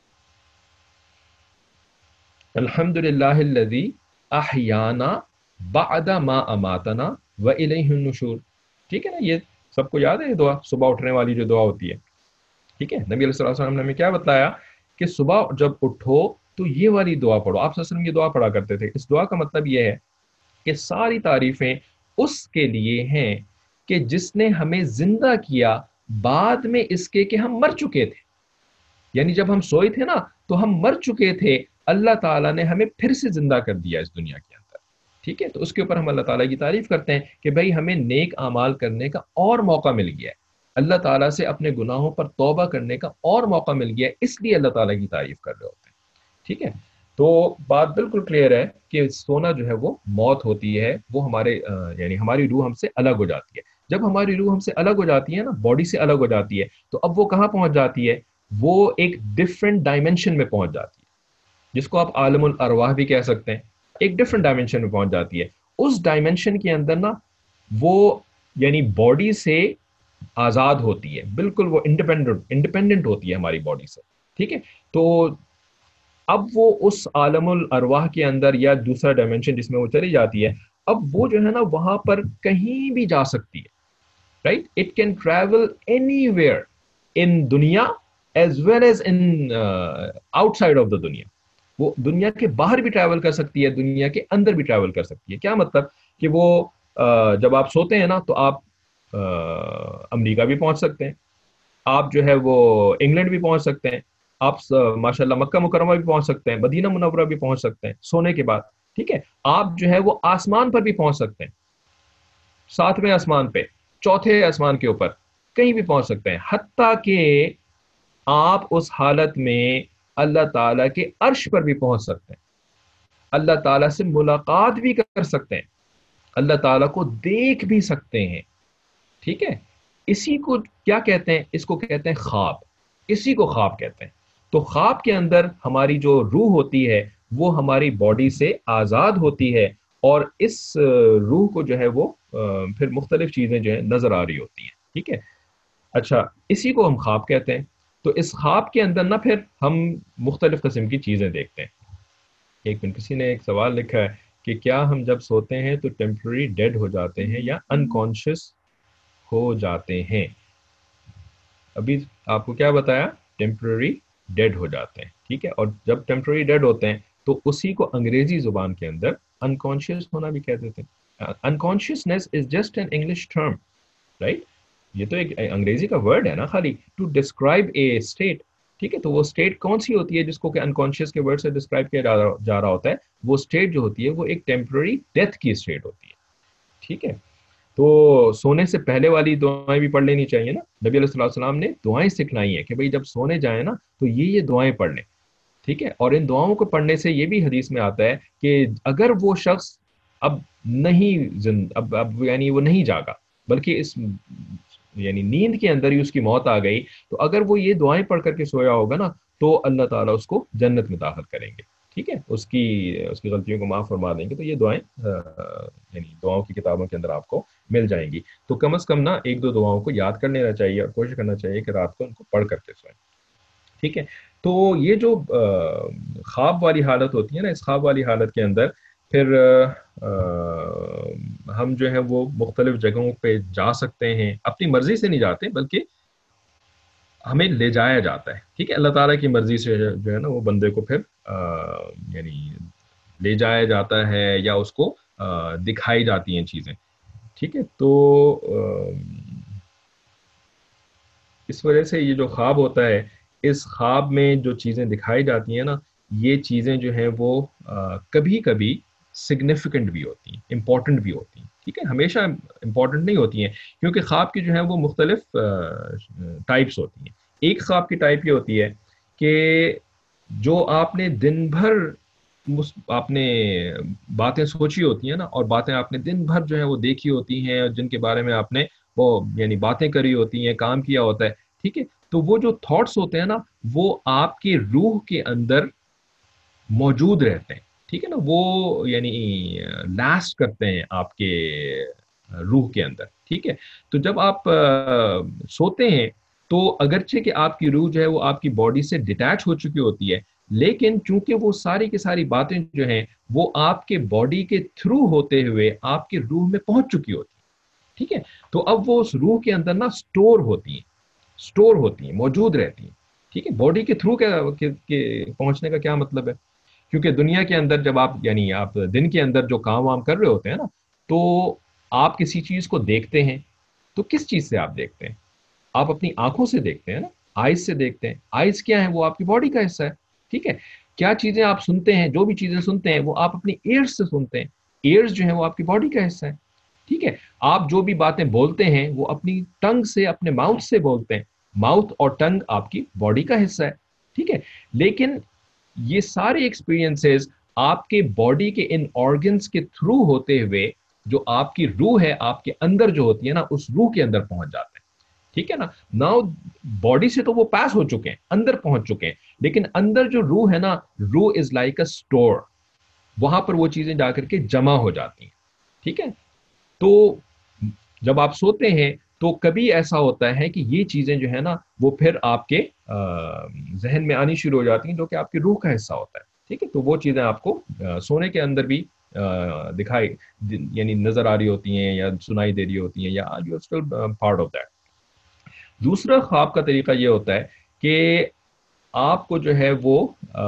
A: الحمد للہ الذی احیانا بعد ما اماتنا والیہ النشور. ٹھیک ہے نا. یہ سب کو یاد ہے یہ دعا، صبح اٹھنے والی جو دعا ہوتی ہے. ٹھیک ہے. نبی علیہ الصلوۃ والسلام نے ہمیں کیا بتایا کہ صبح جب اٹھو تو یہ والی دعا پڑھو. آپ صلی اللہ علیہ وسلم یہ دعا پڑھا کرتے تھے. اس دعا کا مطلب یہ ہے کہ ساری تعریفیں اس کے لیے ہیں کہ جس نے ہمیں زندہ کیا بعد میں اس کے کہ ہم مر چکے تھے. یعنی جب ہم سوئے تھے نا تو ہم مر چکے تھے، اللہ تعالیٰ نے ہمیں پھر سے زندہ کر دیا اس دنیا کے اندر. ٹھیک ہے. تو اس کے اوپر ہم اللہ تعالیٰ کی تعریف کرتے ہیں کہ بھائی ہمیں نیک اعمال کرنے کا اور موقع مل گیا ہے، اللہ تعالیٰ سے اپنے گناہوں پر توبہ کرنے کا اور موقع مل گیا ہے، اس لیے اللہ تعالیٰ کی تعریف کر رہے ہوتے ہیں. ٹھیک ہے. تو بات بالکل کلیئر ہے کہ سونا جو ہے وہ موت ہوتی ہے، وہ ہمارے یعنی ہماری روح ہم سے الگ ہو جاتی ہے. جب ہماری روح ہم سے الگ ہو جاتی ہے نا، باڈی سے الگ ہو جاتی ہے، تو اب وہ کہاں پہنچ جاتی ہے؟ وہ ایک ڈفرینٹ ڈائمینشن میں پہنچ جاتی ہے، جس کو آپ عالم الارواح بھی کہہ سکتے ہیں. ایک ڈفرینٹ ڈائمینشن میں پہنچ جاتی ہے. اس ڈائمینشن کے اندر نا وہ یعنی باڈی سے آزاد ہوتی ہے، بالکل وہ انڈیپینڈنٹ انڈیپینڈنٹ ہوتی ہے ہماری باڈی سے. ٹھیک ہے. تو اب وہ اس عالم الارواح کے اندر یا دوسرا ڈائمینشن جس میں وہ چلی جاتی ہے، اب وہ جو ہے نا وہاں پر کہیں بھی جا سکتی ہے. Right. It can travel anywhere in دنیا as well as in outside of the دنیا. وہ دنیا کے باہر بھی ٹریول کر سکتی ہے، دنیا کے اندر بھی ٹریول کر سکتی ہے. کیا مطلب کہ وہ جب آپ سوتے ہیں نا تو آپ امریکہ بھی پہنچ سکتے ہیں، آپ جو ہے وہ انگلینڈ بھی پہنچ سکتے ہیں، آپ ماشاء اللہ مکہ مکرمہ بھی پہنچ سکتے ہیں، مدینہ منورہ بھی پہنچ سکتے ہیں سونے کے بعد. ٹھیک ہے. آپ جو ہے وہ آسمان پر بھی پہنچ سکتے ہیں، ساتویں آسمان پہ، چوتھے آسمان کے اوپر کہیں بھی پہنچ سکتے ہیں، حتیٰ کہ آپ اس حالت میں اللہ تعالیٰ کے عرش پر بھی پہنچ سکتے ہیں، اللہ تعالیٰ سے ملاقات بھی کر سکتے ہیں، اللہ تعالیٰ کو دیکھ بھی سکتے ہیں. ٹھیک ہے. اسی کو کیا کہتے ہیں؟ اس کو کہتے ہیں خواب. اسی کو خواب کہتے ہیں. تو خواب کے اندر ہماری جو روح ہوتی ہے وہ ہماری باڈی سے آزاد ہوتی ہے، اور اس روح کو جو ہے وہ پھر مختلف چیزیں جو ہے نظر آ رہی ہوتی ہیں. ٹھیک ہے. اچھا، اسی کو ہم خواب کہتے ہیں. تو اس خواب کے اندر نا پھر ہم مختلف قسم کی چیزیں دیکھتے ہیں. ایک منٹ، کسی نے ایک سوال لکھا ہے کہ کیا ہم جب سوتے ہیں تو ٹیمپرری ڈیڈ ہو جاتے ہیں یا انکانشیس ہو جاتے ہیں؟ ابھی آپ کو کیا بتایا؟ ٹیمپرری ڈیڈ ہو جاتے ہیں. ٹھیک ہے. اور جب ٹیمپرری ڈیڈ ہوتے ہیں تو اسی کو انگریزی زبان کے اندر انکانشیس ہونا بھی کہہ دیتے ہیں. Unconsciousness is just an English term, right. یہ تو ایک انگریزی کا ورڈ ہے نا خالی، ٹو ڈسکرائب اے اسٹیٹ. ٹھیک ہے. تو وہ اسٹیٹ کون سی ہوتی ہے جس کو کہ انکانشیس کے ورڈ سے ڈسکرائب کیا جا رہا ہوتا ہے؟ وہ اسٹیٹ جو ہوتی ہے وہ ایک ٹیمپرری ڈیتھ کی اسٹیٹ ہوتی ہے. ٹھیک ہے. تو سونے سے پہلے والی دعائیں بھی پڑھ لینی چاہیے نا. نبی علیہ الصلوۃ والسلام نے دعائیں سکھلائی ہیں کہ بھئی جب سونے جائیں نا تو یہ یہ دعائیں پڑھ لیں. ٹھیک ہے. اور ان دعاؤں کو پڑھنے سے یہ بھی حدیث میں آتا ہے کہ اگر وہ شخص اب نہیں زند اب اب یعنی وہ نہیں جاگا بلکہ اس یعنی نیند کے اندر ہی اس کی موت آ گئی، تو اگر وہ یہ دعائیں پڑھ کر کے سویا ہوگا نا تو اللہ تعالیٰ اس کو جنت میں داخل کریں گے. ٹھیک ہے. اس کی اس کی غلطیوں کو معاف فرما دیں گے. تو یہ دعائیں یعنی دعاؤں کی کتابوں کے اندر آپ کو مل جائیں گی. تو کم از کم نا ایک دو دعاؤں کو یاد کر لینا چاہیے اور کوشش کرنا چاہیے کہ رات کو ان کو پڑھ کر کے سوئیں. ٹھیک ہے. تو یہ جو خواب والی حالت ہوتی ہے نا، اس خواب والی حالت کے اندر پھر ہم جو ہے وہ مختلف جگہوں پہ جا سکتے ہیں، اپنی مرضی سے نہیں جاتے بلکہ ہمیں لے جایا جاتا ہے، ٹھیک ہے، اللہ تعالیٰ کی مرضی سے جو ہے نا وہ بندے کو پھر یعنی لے جایا جاتا ہے یا اس کو دکھائی جاتی ہیں چیزیں، ٹھیک ہے۔ تو اس وجہ سے یہ جو خواب ہوتا ہے، اس خواب میں جو چیزیں دکھائی جاتی ہیں نا، یہ چیزیں جو ہیں وہ کبھی کبھی سگنیفیکنٹ بھی ہوتی ہیں، امپورٹنٹ بھی ہوتی ہیں، ٹھیک ہے، ہمیشہ امپورٹنٹ نہیں ہوتی ہیں، کیونکہ خواب کی جو ہیں وہ مختلف ٹائپس ہوتی ہیں۔ ایک خواب کی ٹائپ یہ ہوتی ہے کہ جو آپ نے دن بھر آپ نے باتیں سوچی ہوتی ہیں نا، اور باتیں آپ نے دن بھر جو ہے وہ دیکھی ہوتی ہیں، اور جن کے بارے میں آپ نے وہ یعنی باتیں کری ہوتی ہیں، کام کیا ہوتا ہے، ٹھیک ہے، تو وہ جو تھاٹس ہوتے ہیں نا، وہ آپ کی روح کے اندر موجود رہتے ہیں، ٹھیک ہے نا، وہ یعنی لاسٹ کرتے ہیں آپ کے روح کے اندر، ٹھیک ہے۔ تو جب آپ سوتے ہیں تو اگرچہ کہ آپ کی روح جو ہے وہ آپ کی باڈی سے ڈیٹیچ ہو چکی ہوتی ہے، لیکن چونکہ وہ ساری کی ساری باتیں جو ہیں وہ آپ کے باڈی کے تھرو ہوتے ہوئے آپ کے روح میں پہنچ چکی ہوتی ہیں، ٹھیک ہے، تو اب وہ اس روح کے اندر نا سٹور ہوتی ہیں، سٹور ہوتی ہیں، موجود رہتی ہیں، ٹھیک ہے۔ باڈی کے تھرو پہنچنے کا کیا مطلب ہے؟ کیونکہ دنیا کے اندر جب آپ یعنی آپ دن کے اندر جو کام وام کر رہے ہوتے ہیں نا، تو آپ کسی چیز کو دیکھتے ہیں، تو کس چیز سے آپ دیکھتے ہیں؟ آپ اپنی آنکھوں سے دیکھتے ہیں نا، آئیز سے دیکھتے ہیں۔ آئیز کیا ہے؟ وہ آپ کی باڈی کا حصہ ہے، ٹھیک ہے۔ کیا چیزیں آپ سنتے ہیں؟ جو بھی چیزیں سنتے ہیں وہ آپ اپنی ایئرز سے سنتے ہیں، ایئرز جو ہیں وہ آپ کی باڈی کا حصہ ہے، ٹھیک ہے۔ آپ جو بھی باتیں بولتے ہیں وہ اپنی ٹنگ سے، اپنے ماؤتھ سے بولتے ہیں، ماؤتھ اور ٹنگ آپ کی باڈی کا حصہ ہے، ٹھیک ہے۔ لیکن یہ سارے ایکسپیرینسز آپ کے باڈی کے ان آرگنز کے تھرو ہوتے ہوئے جو آپ کی روح ہے آپ کے اندر جو ہوتی ہے نا، اس روح کے اندر پہنچ جاتے ہیں، ٹھیک ہے نا۔ ناؤ باڈی سے تو وہ پاس ہو چکے ہیں، اندر پہنچ چکے ہیں، لیکن اندر جو روح ہے نا، روح از لائک اے اسٹور، وہاں پر وہ چیزیں جا کر کے جمع ہو جاتی ہیں، ٹھیک ہے۔ تو جب آپ سوتے ہیں تو کبھی ایسا ہوتا ہے کہ یہ چیزیں جو ہے نا وہ پھر آپ کے ذہن میں آنی شروع ہو جاتی ہیں، جو کہ آپ کی روح کا حصہ ہوتا ہے، ٹھیک ہے۔ تو وہ چیزیں آپ کو سونے کے اندر بھی دکھائی یعنی نظر آ رہی ہوتی ہیں یا سنائی دے رہی ہوتی ہیں، یا you are still part of that. دوسرا خواب کا طریقہ یہ ہوتا ہے کہ آپ کو جو ہے وہ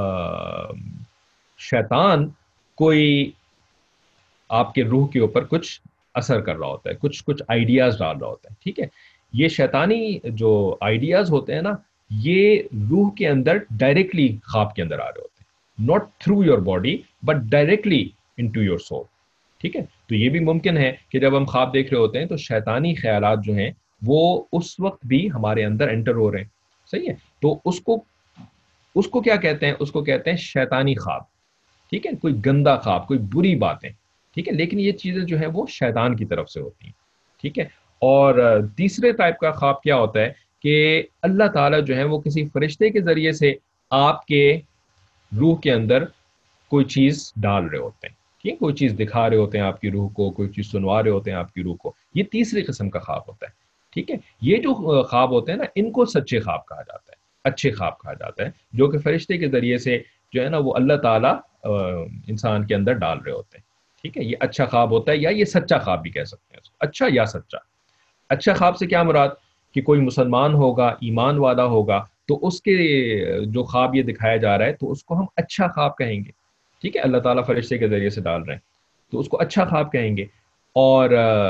A: شیطان کوئی آپ کے روح کے اوپر کچھ اثر کر رہا ہوتا ہے، کچھ کچھ آئیڈیاز ڈال رہا ہوتا ہے، ٹھیک ہے۔ یہ شیطانی جو آئیڈیاز ہوتے ہیں نا، یہ روح کے اندر ڈائریکٹلی خواب کے اندر آ رہے ہوتے ہیں، not through your body but directly into your soul, ٹھیک ہے۔ تو یہ بھی ممکن ہے کہ جب ہم خواب دیکھ رہے ہوتے ہیں تو شیطانی خیالات جو ہیں وہ اس وقت بھی ہمارے اندر انٹر ہو رہے ہیں، صحیح ہے۔ تو اس کو اس کو کیا کہتے ہیں؟ اس کو کہتے ہیں شیطانی خواب، ٹھیک ہے، کوئی گندا خواب، کوئی بری باتیں، ٹھیک ہے، لیکن یہ چیزیں جو ہیں وہ شیطان کی طرف سے ہوتی ہیں، ٹھیک ہے۔ اور تیسرے ٹائپ کا خواب کیا ہوتا ہے کہ اللہ تعالیٰ جو ہے وہ کسی فرشتے کے ذریعے سے آپ کے روح کے اندر کوئی چیز ڈال رہے ہوتے ہیں، ٹھیک ہے، کوئی چیز دکھا رہے ہوتے ہیں آپ کی روح کو، کوئی چیز سنوا رہے ہوتے ہیں آپ کی روح کو، یہ تیسری قسم کا خواب ہوتا ہے، ٹھیک ہے۔ یہ جو خواب ہوتے ہیں نا، ان کو سچے خواب کہا جاتا ہے، اچھے خواب کہا جاتا ہے، جو کہ فرشتے کے ذریعے سے جو ہے نا وہ اللہ تعالیٰ انسان کے اندر ڈال رہے ہوتے ہیں، ٹھیک ہے۔ یہ اچھا خواب ہوتا ہے، یا یہ سچا خواب بھی کہہ سکتے ہیں، اچھا یا سچا۔ اچھا خواب سے کیا مراد؟ کہ کوئی مسلمان ہوگا، ایمان والا ہوگا، تو اس کے جو خواب یہ دکھایا جا رہا ہے تو اس کو ہم اچھا خواب کہیں گے، ٹھیک ہے، اللہ تعالیٰ فرشتے کے ذریعے سے ڈال رہے ہیں تو اس کو اچھا خواب کہیں گے۔ اور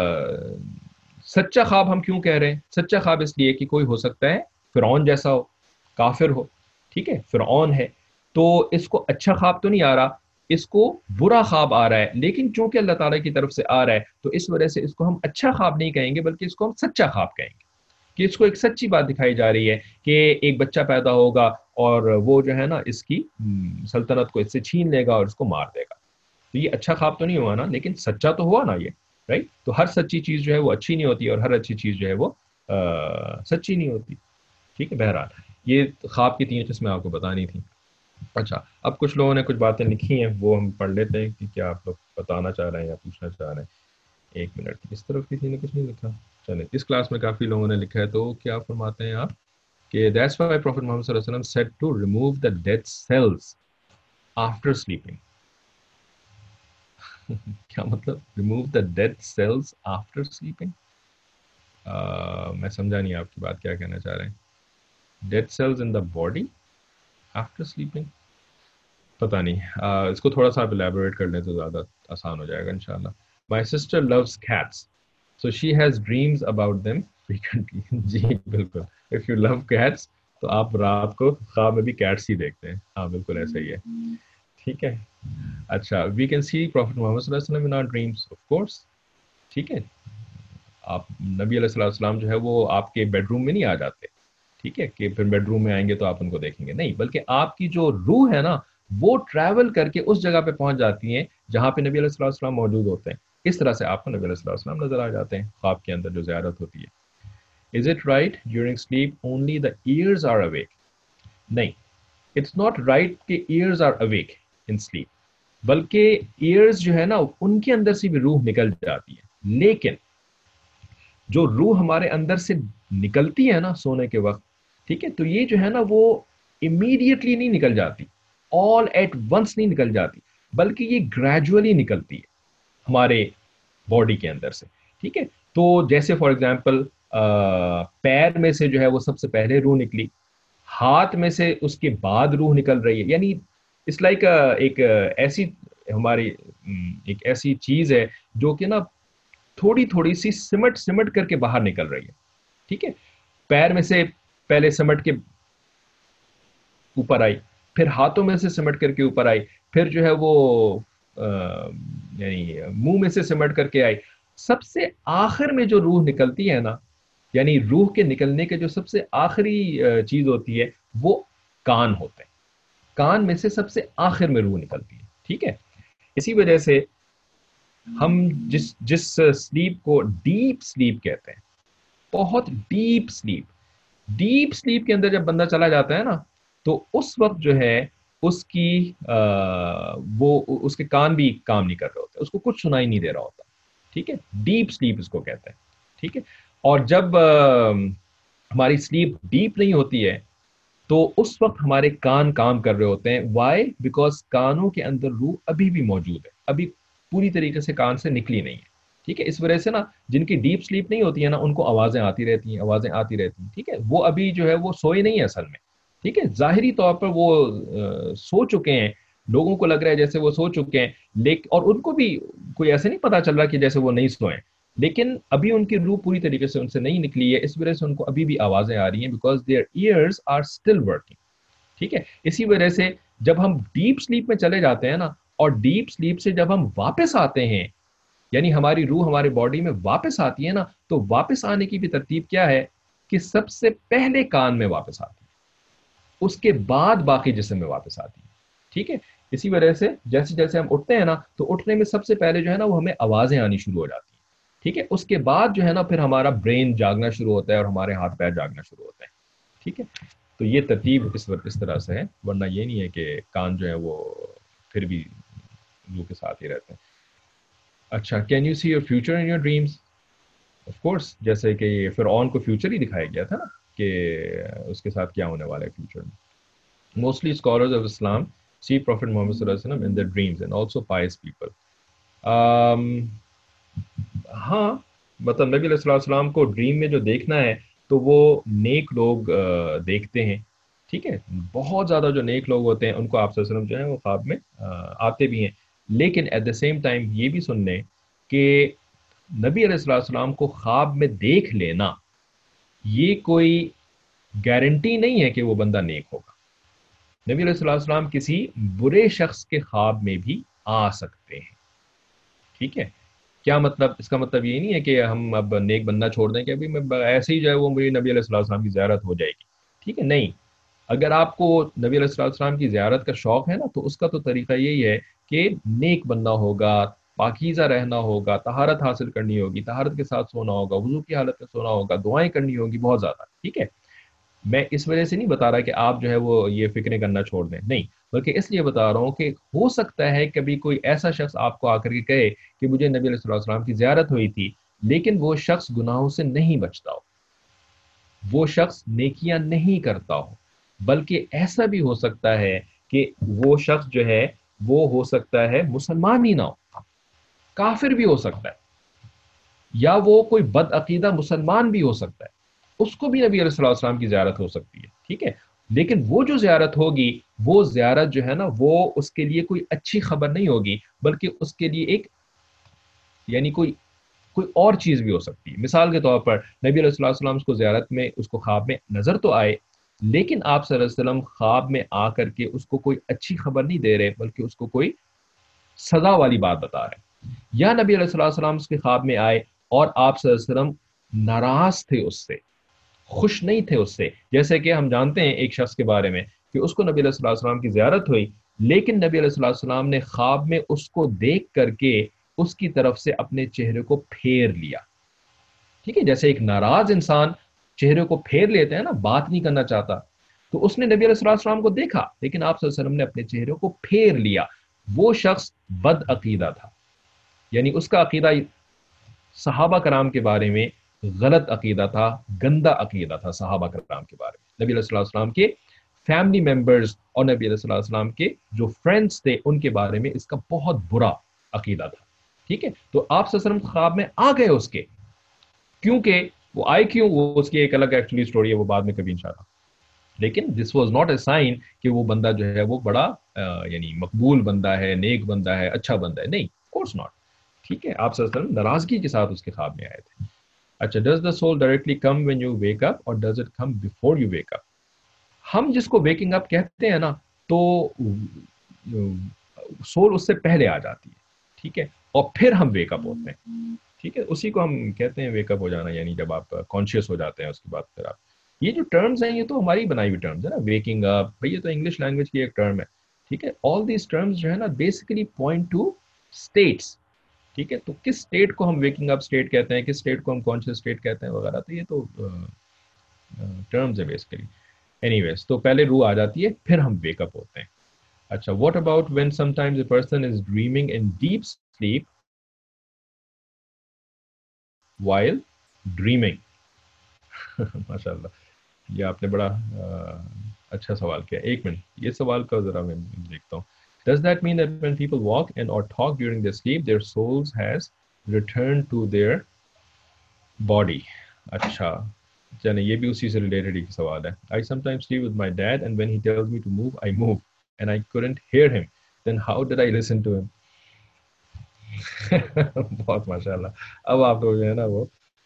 A: سچا خواب ہم کیوں کہہ رہے ہیں؟ سچا خواب اس لیے کہ کوئی ہو سکتا ہے فرعون جیسا ہو، کافر ہو، ٹھیک ہے، فرعون ہے، تو اس کو اچھا خواب تو نہیں آ رہا، اس کو برا خواب آ رہا ہے، لیکن چونکہ اللہ تعالیٰ کی طرف سے آ رہا ہے تو اس وجہ سے اس کو ہم اچھا خواب نہیں کہیں گے بلکہ اس کو ہم سچا خواب کہیں گے، کہ اس کو ایک سچی بات دکھائی جا رہی ہے کہ ایک بچہ پیدا ہوگا اور وہ جو ہے نا اس کی سلطنت کو اس سے چھین لے گا اور اس کو مار دے گا۔ تو یہ اچھا خواب تو نہیں ہوا نا، لیکن سچا تو ہوا نا یہ، رائٹ۔ تو ہر سچی چیز جو ہے وہ اچھی نہیں ہوتی اور ہر اچھی چیز جو ہے وہ سچی نہیں ہوتی، ٹھیک ہے۔ بہرحال یہ خواب کی تین قسمیں آپ کو بتانی تھیں۔ اچھا، اب کچھ لوگوں نے کچھ باتیں لکھی ہیں، وہ ہم پڑھ لیتے ہیں کہ کیا آپ لوگ بتانا چاہ رہے ہیں یا پوچھنا چاہ رہے ہیں۔ ایک منٹ، اس طرف کسی نے کچھ نہیں لکھا؟ چلیں، اس کلاس میں کافی لوگوں نے لکھا ہے، تو کیا فرماتے ہیں آپ؟ کہ that's why Prophet Muhammad صلی اللہ علیہ وسلم said to remove the dead cells after sleeping. کیا مطلب remove the dead cells after sleeping؟ uh, میں سمجھا نہیں آپ کی بات کیا کہنا چاہ رہے ہیں. dead cells in the body after sleeping؟ پتہ نہیں. uh, اس کو تھوڑا سا آپ الیبوریٹ کر لیں تو زیادہ آسان ہو جائے گا انشاءاللہ. My sister loves cats, so she has dreams about them frequently. جی بالکل. If you love cats تو آپ رات کو خواب میں بھی کیٹس ہی دیکھتے ہیں. ہاں بالکل ایسا ہی ہے. ٹھیک ہے. اچھا we can see Prophet Muhammad صلی اللہ علیہ وسلم in our dreams, of course. ٹھیک ہے. آپ نبی علیہ الصلوۃ والسلام جو ہے وہ آپ کے بیڈ روم میں نہیں آ جاتے. ٹھیک ہے کہ پھر بیڈ روم میں آئیں گے تو آپ ان کو دیکھیں گے. نہیں، بلکہ آپ کی جو روح ہے نا وہ ٹریول کر کے اس جگہ پہ پہنچ جاتی ہیں جہاں پہ نبی علیہ الصلوۃ والسلام موجود ہوتے ہیں. اس طرح سے آپ کو نبی علیہ الصلوۃ والسلام نظر آ جاتے ہیں خواب کے اندر جو زیارت ہوتی ہے. Is it right during sleep only the ears are awake? نہیں، it's not right کہ ears are awake in sleep. بلکہ ears جو ہے نا ان کے اندر سے بھی روح نکل جاتی ہے. لیکن جو روح ہمارے اندر سے نکلتی ہے نا سونے کے وقت، ٹھیک ہے، تو یہ جو ہے نا وہ امیڈیٹلی نہیں نکل جاتی، all at once نہیں نکل جاتی، بلکہ یہ گریجولی نکلتی ہے ہمارے باڈی کے اندر سے. ٹھیک ہے. تو جیسے فار ایگزامپل پیر میں سے جو ہے وہ سب سے پہلے روح نکلی، ہاتھ میں سے اس کے بعد روح نکل رہی ہے. یعنی اس لائک ایک ایسی ہماری ایک ایسی چیز ہے جو کہ نا تھوڑی تھوڑی سی سمٹ سمٹ کر کے باہر نکل رہی ہے. ٹھیک ہے. پیر میں سے پہلے سمٹ کے اوپر آئی، پھر ہاتھوں میں سے سمٹ کر کے اوپر آئی، پھر جو ہے وہ یعنی منہ میں سے سمٹ کر کے آئی. سب سے آخر میں جو روح نکلتی ہے نا، یعنی روح کے نکلنے کے جو سب سے آخری چیز ہوتی ہے وہ کان ہوتے ہیں. کان میں سے سب سے آخر میں روح نکلتی ہے. ٹھیک ہے. اسی وجہ سے ہم جس جس سلیپ کو ڈیپ سلیپ کہتے ہیں، بہت ڈیپ سلیپ، ڈیپ سلیپ کے اندر جب بندہ چلا جاتا ہے نا تو اس وقت جو ہے اس کی آ, وہ اس کے کان بھی کام نہیں کر رہے ہوتے، اس کو کچھ سنائی نہیں دے رہا ہوتا. ٹھیک ہے. ڈیپ سلیپ اس کو کہتے ہیں. ٹھیک ہے. اور جب آ, ہماری سلیپ ڈیپ نہیں ہوتی ہے تو اس وقت ہمارے کان کام کر رہے ہوتے ہیں. وائی؟ بیکاز کانوں کے اندر روح ابھی بھی موجود ہے، ابھی پوری طریقے سے کان سے نکلی نہیں ہے. ٹھیک ہے. اس وجہ سے نا جن کی ڈیپ سلیپ نہیں ہوتی ہے نا ان کو آوازیں آتی رہتی ہیں، آوازیں آتی رہتی ہیں. ٹھیک ہے. وہ ابھی جو ہے وہ سوئے نہیں ہے اصل میں. ٹھیک ہے. ظاہری طور پر وہ آ, سو چکے ہیں، لوگوں کو لگ رہا ہے جیسے وہ سو چکے ہیں، لیکن اور ان کو بھی کوئی ایسے نہیں پتا چل رہا کہ جیسے وہ نہیں سوئے، لیکن ابھی ان کی روح پوری طریقے سے ان سے نہیں نکلی ہے. اس وجہ سے ان کو ابھی بھی آوازیں آ رہی ہیں because their ears are still working. ٹھیک ہے. اسی وجہ سے جب ہم ڈیپ سلیپ میں چلے جاتے ہیں نا اور ڈیپ سلیپ سے جب ہم واپس آتے ہیں، یعنی ہماری روح ہمارے باڈی میں واپس آتی ہے نا، تو واپس آنے کی بھی ترتیب کیا ہے کہ سب سے پہلے کان میں واپس آتی ہے، اس کے بعد باقی جسم میں واپس آتی ہے. ٹھیک ہے. اسی وجہ سے جیسے جیسے ہم اٹھتے ہیں نا تو اٹھنے میں سب سے پہلے جو ہے نا وہ ہمیں آوازیں آنی شروع ہو جاتی ہیں. ٹھیک ہے. اس کے بعد جو ہے نا پھر ہمارا برین جاگنا شروع ہوتا ہے اور ہمارے ہاتھ پیر جاگنا شروع ہوتے ہیں. ٹھیک ہے. تو یہ ترتیب اس وقت اس طرح سے ہے، ورنہ یہ نہیں ہے کہ کان جو ہے وہ پھر بھی روح کے ساتھ ہی رہتے ہیں. اچھا. Can you see your future in your dreams? Of course. جیسے کہ فرعون کو فیوچر ہی دکھایا گیا تھا نا کہ اس کے ساتھ کیا ہونے والا ہے فیوچر میں. Mostly scholars of Islam see prophet Muhammad صلی اللہ علیہ وسلم in their dreams and also pious people. ہاں مطلب نبی علیہ الصلوۃ والسلام کو ڈریم میں جو دیکھنا ہے تو وہ نیک لوگ دیکھتے ہیں. ٹھیک ہے. بہت زیادہ جو نیک لوگ ہوتے ہیں ان کو آپ صلی اللہ علیہ وسلم جو ہے وہ خواب میں آتے بھی ہیں. لیکن ایٹ دا سیم ٹائم یہ بھی سن لیں کہ نبی علیہ الصلوۃ والسلام کو خواب میں دیکھ لینا یہ کوئی گارنٹی نہیں ہے کہ وہ بندہ نیک ہوگا. نبی علیہ الصلوۃ والسلام کسی برے شخص کے خواب میں بھی آ سکتے ہیں. ٹھیک ہے. کیا مطلب؟ اس کا مطلب یہ نہیں ہے کہ ہم اب نیک بندہ چھوڑ دیں کہ ابھی میں ایسے ہی جو ہے وہ میری نبی علیہ الصلوۃ والسلام کی زیارت ہو جائے گی. ٹھیک ہے. نہیں. اگر آپ کو نبی علیہ الصلوۃ والسلام کی زیارت کا شوق ہے نا تو اس کا تو طریقہ یہی ہے کہ نیک بننا ہوگا، پاکیزہ رہنا ہوگا، طہارت حاصل کرنی ہوگی، طہارت کے ساتھ سونا ہوگا، وضو کی حالت میں سونا ہوگا، دعائیں کرنی ہوگی بہت زیادہ. ٹھیک ہے. میں اس وجہ سے نہیں بتا رہا کہ آپ جو ہے وہ یہ فکریں کرنا چھوڑ دیں، نہیں، بلکہ اس لیے بتا رہا ہوں کہ ہو سکتا ہے کبھی کوئی ایسا شخص آپ کو آ کر کے کہے کہ مجھے نبی علیہ الصلوۃ والسلام کی زیارت ہوئی تھی لیکن وہ شخص گناہوں سے نہیں بچتا ہو. وہ شخص نیکیاں نہیں کرتا ہو، بلکہ ایسا بھی ہو سکتا ہے کہ وہ شخص جو ہے وہ ہو سکتا ہے مسلمان ہی نہ ہو، کافر بھی ہو سکتا ہے، یا وہ کوئی بد عقیدہ مسلمان بھی ہو سکتا ہے، اس کو بھی نبی علیہ الصلوۃ والسلام کی زیارت ہو سکتی ہے، ٹھیک ہے، لیکن وہ جو زیارت ہوگی، وہ زیارت جو ہے نا وہ اس کے لیے کوئی اچھی خبر نہیں ہوگی، بلکہ اس کے لیے ایک یعنی کوئی کوئی اور چیز بھی ہو سکتی ہے۔ مثال کے طور پر نبی علیہ الصلوۃ والسلام اس کو زیارت میں اس کو خواب میں نظر تو آئے، لیکن آپ صلی اللہ علیہ وسلم خواب میں آ کر کے اس کو کوئی اچھی خبر نہیں دے رہے، بلکہ اس کو کوئی سزا والی بات بتا رہے ہیں۔ یا نبی علیہ الصلوۃ والسلام اس کے خواب میں آئے اور آپ صلی اللہ علیہ وسلم ناراض تھے اس سے، خوش نہیں تھے اس سے، جیسے کہ ہم جانتے ہیں ایک شخص کے بارے میں کہ اس کو نبی علیہ الصلوۃ والسلام کی زیارت ہوئی، لیکن نبی علیہ الصلوۃ والسلام نے خواب میں اس کو دیکھ کر کے اس کی طرف سے اپنے چہرے کو پھیر لیا، ٹھیک ہے، جیسے ایک ناراض انسان چہرے کو پھیر لیتے ہیں نا، بات نہیں کرنا چاہتا، تو اس نے نبی علیہ الصلوۃ والسلام کو دیکھا، لیکن آپ صلی اللہ علیہ وسلم نے اپنے چہرے کو پھیر لیا۔ وہ شخص بد عقیدہ تھا، یعنی اس کا عقیدہ صحابہ کرام کے بارے میں غلط عقیدہ تھا، گندا عقیدہ تھا صحابہ کرام کے بارے میں، نبی علیہ الصلوۃ والسلام کے فیملی ممبرز اور نبی علیہ الصلوۃ والسلام کے جو فرینڈز تھے ان کے بارے میں اس کا بہت برا عقیدہ تھا، ٹھیک ہے، تو آپ صلی اللہ علیہ وسلم خواب میں آ گئے اس کے، کیونکہ وہ آئے کیوں، وہ اس کی ایک الگ ایکچولی اسٹوری ہے، وہ بعد میں کبھی انشاءاللہ، لیکن this was not a sign کہ وہ بندہ جو ہے وہ بڑا یعنی مقبول بندہ ہے، نیک بندہ ہے، اچھا بندہ ہے، نہیں، کورس ناٹ، ٹھیک ہے، آپ صلی اللہ علیہ وسلم ناراضگی کے ساتھ اس کے خواب میں آئے تھے۔ اچھا، does the soul directly come when you wake up اور does it come before you wake up? ہم جس کو ویکنگ اپ کہتے ہیں نا، تو سول اس سے پہلے آ جاتی ہے، ٹھیک ہے، اور پھر ہم ویک اپ ہوتے ہیں، ٹھیک ہے، اسی کو ہم کہتے ہیں ویک اپ ہو جانا، یعنی جب آپ کانشیس ہو جاتے ہیں اس کے بعد پھر آپ، یہ جو ٹرمز ہیں یہ تو ہماری بنائی ہوئی ٹرمز ہے نا، ویکنگ اپ بھائی یہ تو انگلش لینگویج کی ایک ٹرم ہے، ٹھیک ہے، آل دیز ٹرمز جو ہے نا بیسیکلی پوائنٹ ٹو اسٹیٹس، ٹھیک ہے، تو کس اسٹیٹ کو ہم ویکنگ اپ اسٹیٹ کہتے ہیں، کس اسٹیٹ کو ہم کانشیس اسٹیٹ کہتے ہیں وغیرہ، تو یہ تو ٹرمز ہے بیسیکلی، اینی ویز، تو پہلے روح آ جاتی ہے پھر ہم ویک اپ ہوتے ہیں۔ اچھا، what about when sometimes a person is dreaming in deep sleep while dreaming? ماشاء اللہ، یہ آپ نے بڑا اچھا سوال کیا، ایک منٹ یہ سوال کا ذرا میں دیکھتا ہوں۔ Does that mean that when people walk and or talk during their sleep, their souls has returned to their body؟ اچھا چلیں، یہ بھی اسی سے ریلیٹڈ ایک سوال ہے۔ I sometimes sleep with my dad and when he tells me to move, I move and I couldn't hear him. Then how did I listen to him؟ بہت ماشاء اللہ، اب آپ لوگ جو ہے نا وہ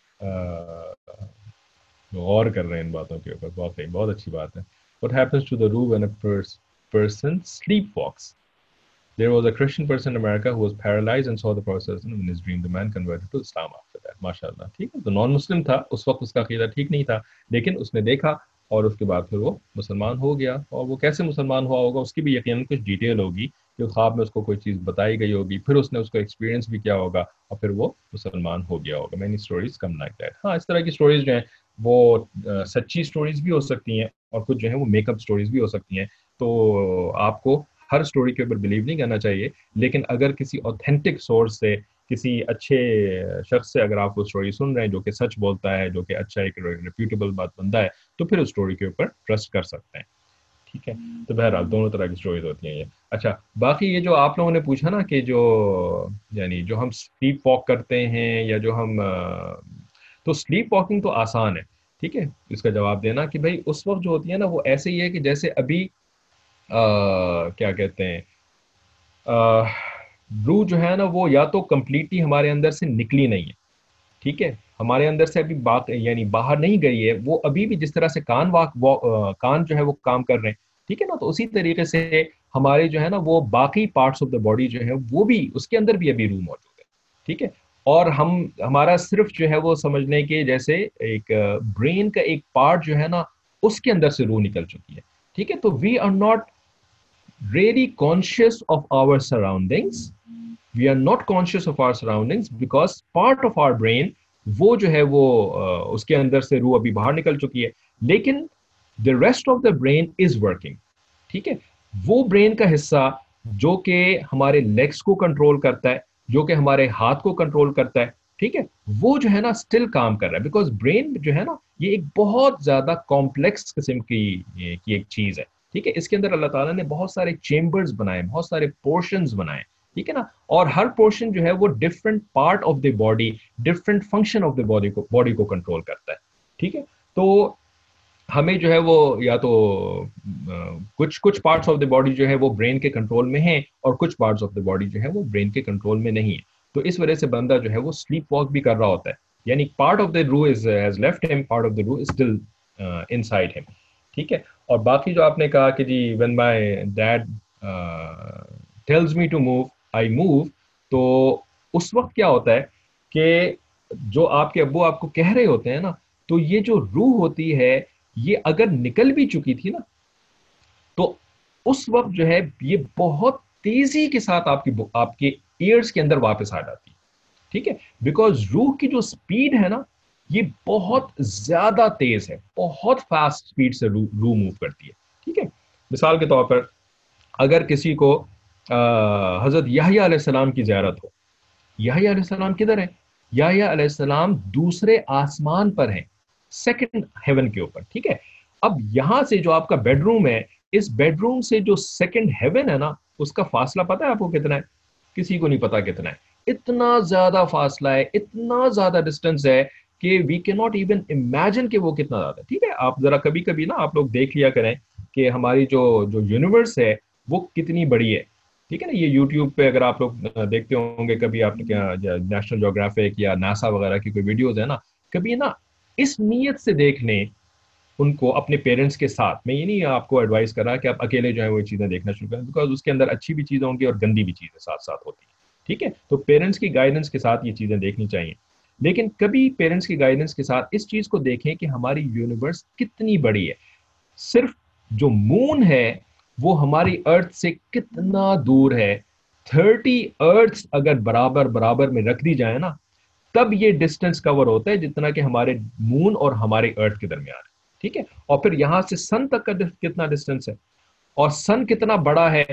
A: غور کر رہے ہیں ان باتوں کے اوپر، بہت صحیح، بہت اچھی بات ہے۔ What happens to the ruh when a pers- person sleepwalks؟ There was a Christian person in America who was paralyzed and saw the process in his dream. The man converted to Islam after that. MashaAllah. ٹھیک ہے، تو نان مسلم تھا اس وقت، اس کا عقیدہ ٹھیک نہیں تھا، لیکن اس نے دیکھا اور اس کے بعد پھر وہ مسلمان ہو گیا، اور وہ کیسے مسلمان ہوا ہوگا اس کی بھی یقیناً کچھ ڈیٹیل ہوگی، جو خواب میں اس کو کوئی چیز بتائی گئی ہوگی، پھر اس نے اس کو ایکسپیرینس بھی کیا ہوگا اور پھر وہ مسلمان ہو گیا ہوگا۔ Many stories come like that. ہاں، اس طرح کی اسٹوریز جو ہیں وہ سچی اسٹوریز بھی ہو سکتی ہیں اور کچھ جو ہیں وہ میک اپ اسٹوریز بھی ہو سکتی ہیں، تو آپ کو ہر اسٹوری کے اوپر بلیو نہیں کرنا چاہیے، لیکن اگر کسی اوتھینٹک سورس سے، کسی اچھے شخص سے اگر آپ وہ اسٹوری سن رہے ہیں جو کہ سچ بولتا ہے، جو کہ اچھا ایک ریپیوٹیبل بات بندہ ہے، تو پھر اس اسٹوری کے اوپر ٹرسٹ کر سکتے ہیں، ٹھیک ہے۔ تو بہرحال دونوں طرح کی اسٹوریز ہوتی ہیں یہ۔ اچھا، باقی یہ جو آپ لوگوں نے پوچھا نا کہ جو یعنی جو ہم سلیپ واک کرتے ہیں یا جو ہم، تو سلیپ واکنگ تو آسان ہے، ٹھیک ہے، اس کا جواب دینا کہ بھائی اس وقت جو ہوتی ہے نا وہ ایسے ہی ہے کہ جیسے ابھی آ, کیا کہتے ہیں، روح جو ہے نا وہ یا تو کمپلیٹلی ہمارے اندر سے نکلی نہیں ہے، ٹھیک ہے، ہمارے اندر سے ابھی بات یعنی باہر نہیں گئی ہے، وہ ابھی بھی جس طرح سے کان واک کان جو ہے وہ کام کر رہے ہیں، ٹھیک ہے نا، تو اسی طریقے سے ہمارے جو ہے نا وہ باقی پارٹس آف دا باڈی جو ہے وہ بھی اس کے اندر بھی ابھی روح موجود ہے، ٹھیک ہے، اور ہم ہمارا صرف جو ہے وہ سمجھنے کے جیسے ایک برین کا ایک پارٹ جو ہے نا اس کے اندر سے روح نکل چکی ہے، ٹھیک ہے، تو we are not really conscious of our surroundings. We are not conscious of our surroundings because part of our brain وہ جو ہے وہ اس کے اندر سے روح ابھی باہر نکل چکی ہے، لیکن the rest of the brain is working، ٹھیک ہے، وہ برین کا حصہ جو کہ ہمارے لیگس کو کنٹرول کرتا ہے، جو کہ ہمارے ہاتھ کو کنٹرول کرتا ہے، ٹھیک ہے، وہ جو ہے نا اسٹل کام کر رہا ہے، بیکاز برین جو ہے نا یہ ایک بہت زیادہ کمپلیکس قسم کی کی ایک چیز ہے. ٹھیک ہے، اس کے اندر اللہ تعالیٰ نے بہت سارے چیمبرز بنائے، بہت سارے پورشنز بنائے. ٹھیک ہے نا، اور ہر پورشن جو ہے وہ different part of the body, different function of the body کو باڈی کو کنٹرول کرتا ہے. ٹھیک ہے، تو ہمیں جو ہے وہ یا تو کچھ کچھ پارٹس آف دی باڈی جو ہے وہ برین کے کنٹرول میں ہیں، اور کچھ پارٹس آف دی باڈی جو ہے وہ برین کے کنٹرول میں نہیں ہے. تو اس وجہ سے بندہ جو ہے وہ سلیپ واک بھی کر رہا ہوتا ہے، یعنی پارٹ آف دی رو از ہیز لیفٹ ہم، پارٹ آف دی رو از اسٹل ان سائڈ ہم. ٹھیک ہے، اور باقی جو آپ نے کہا کہ جی when my dad tells me to move I move, تو اس وقت کیا ہوتا ہے کہ جو آپ کے ابو آپ کو کہہ رہے ہوتے ہیں نا، تو یہ جو روح ہوتی ہے یہ اگر نکل بھی چکی تھی نا، تو اس وقت جو ہے یہ بہت تیزی کے ساتھ آپ کی آپ کے ایئرز کے اندر واپس آ جاتی ہے. ٹھیک ہے، بیکاز روح کی جو سپیڈ ہے نا یہ بہت زیادہ تیز ہے، بہت فاسٹ سپیڈ سے روح موو کرتی ہے. ٹھیک ہے، مثال کے طور پر اگر کسی کو حضرت یحییٰ علیہ السلام کی زیارت ہو. یحییٰ علیہ السلام کدھر ہے؟ یحییٰ علیہ السلام دوسرے آسمان پر ہیں، سیکنڈ ہیون کے اوپر. ٹھیک ہے، اب یہاں سے جو آپ کا بیڈ روم ہے، اس بیڈ روم سے جو سیکنڈ ہیون ہے نا، اس کا فاصلہ پتہ ہے آپ کو کتنا ہے؟ کسی کو نہیں پتا کتنا ہے. اتنا زیادہ فاصلہ ہے، اتنا زیادہ ڈسٹینس ہے کہ وی کی ناٹ ایون امیجن کہ وہ کتنا زیادہ ہے. ٹھیک ہے، آپ ذرا کبھی کبھی نا آپ لوگ دیکھ لیا کریں کہ ہماری جو جو یونیورس ہے وہ کتنی بڑی ہے. ٹھیک ہے نا، یہ یوٹیوب پہ اگر آپ لوگ دیکھتے ہوں گے کبھی، آپ نیشنل جیوگرافک یا ناسا وغیرہ کی کوئی ویڈیوز ہے نا، کبھی نا اس نیت سے دیکھ لیں ان کو اپنے پیرنٹس کے ساتھ. میں یہ نہیں آپ کو ایڈوائز کر رہا کہ آپ اکیلے جو ہے وہ چیزیں دیکھنا شروع کریں، بیکاز اس کے اندر اچھی بھی چیزیں ہوں گی اور گندی بھی چیزیں ساتھ ساتھ ہوتی ہیں. ٹھیک ہے، تو پیرنٹس کی گائیڈنس کے ساتھ یہ چیزیں دیکھنی چاہیے. لیکن کبھی پیرنٹس کی گائیڈنس کے ساتھ اس چیز کو دیکھیں کہ ہماری یونیورس کتنی بڑی ہے. صرف جو مون ہے وہ ہماری ارتھ سے کتنا دور ہے. تھرٹی ارتھس اگر برابر برابر میں رکھ دی جائے نا، تب یہ ڈسٹینس کور ہوتا ہے جتنا کہ ہمارے مون اور ہمارے ارتھ کے درمیان ہے. ٹھیک ہے، اور پھر یہاں سے سن تک کا کتنا ڈسٹینس ہے، اور سن کتنا بڑا ہے.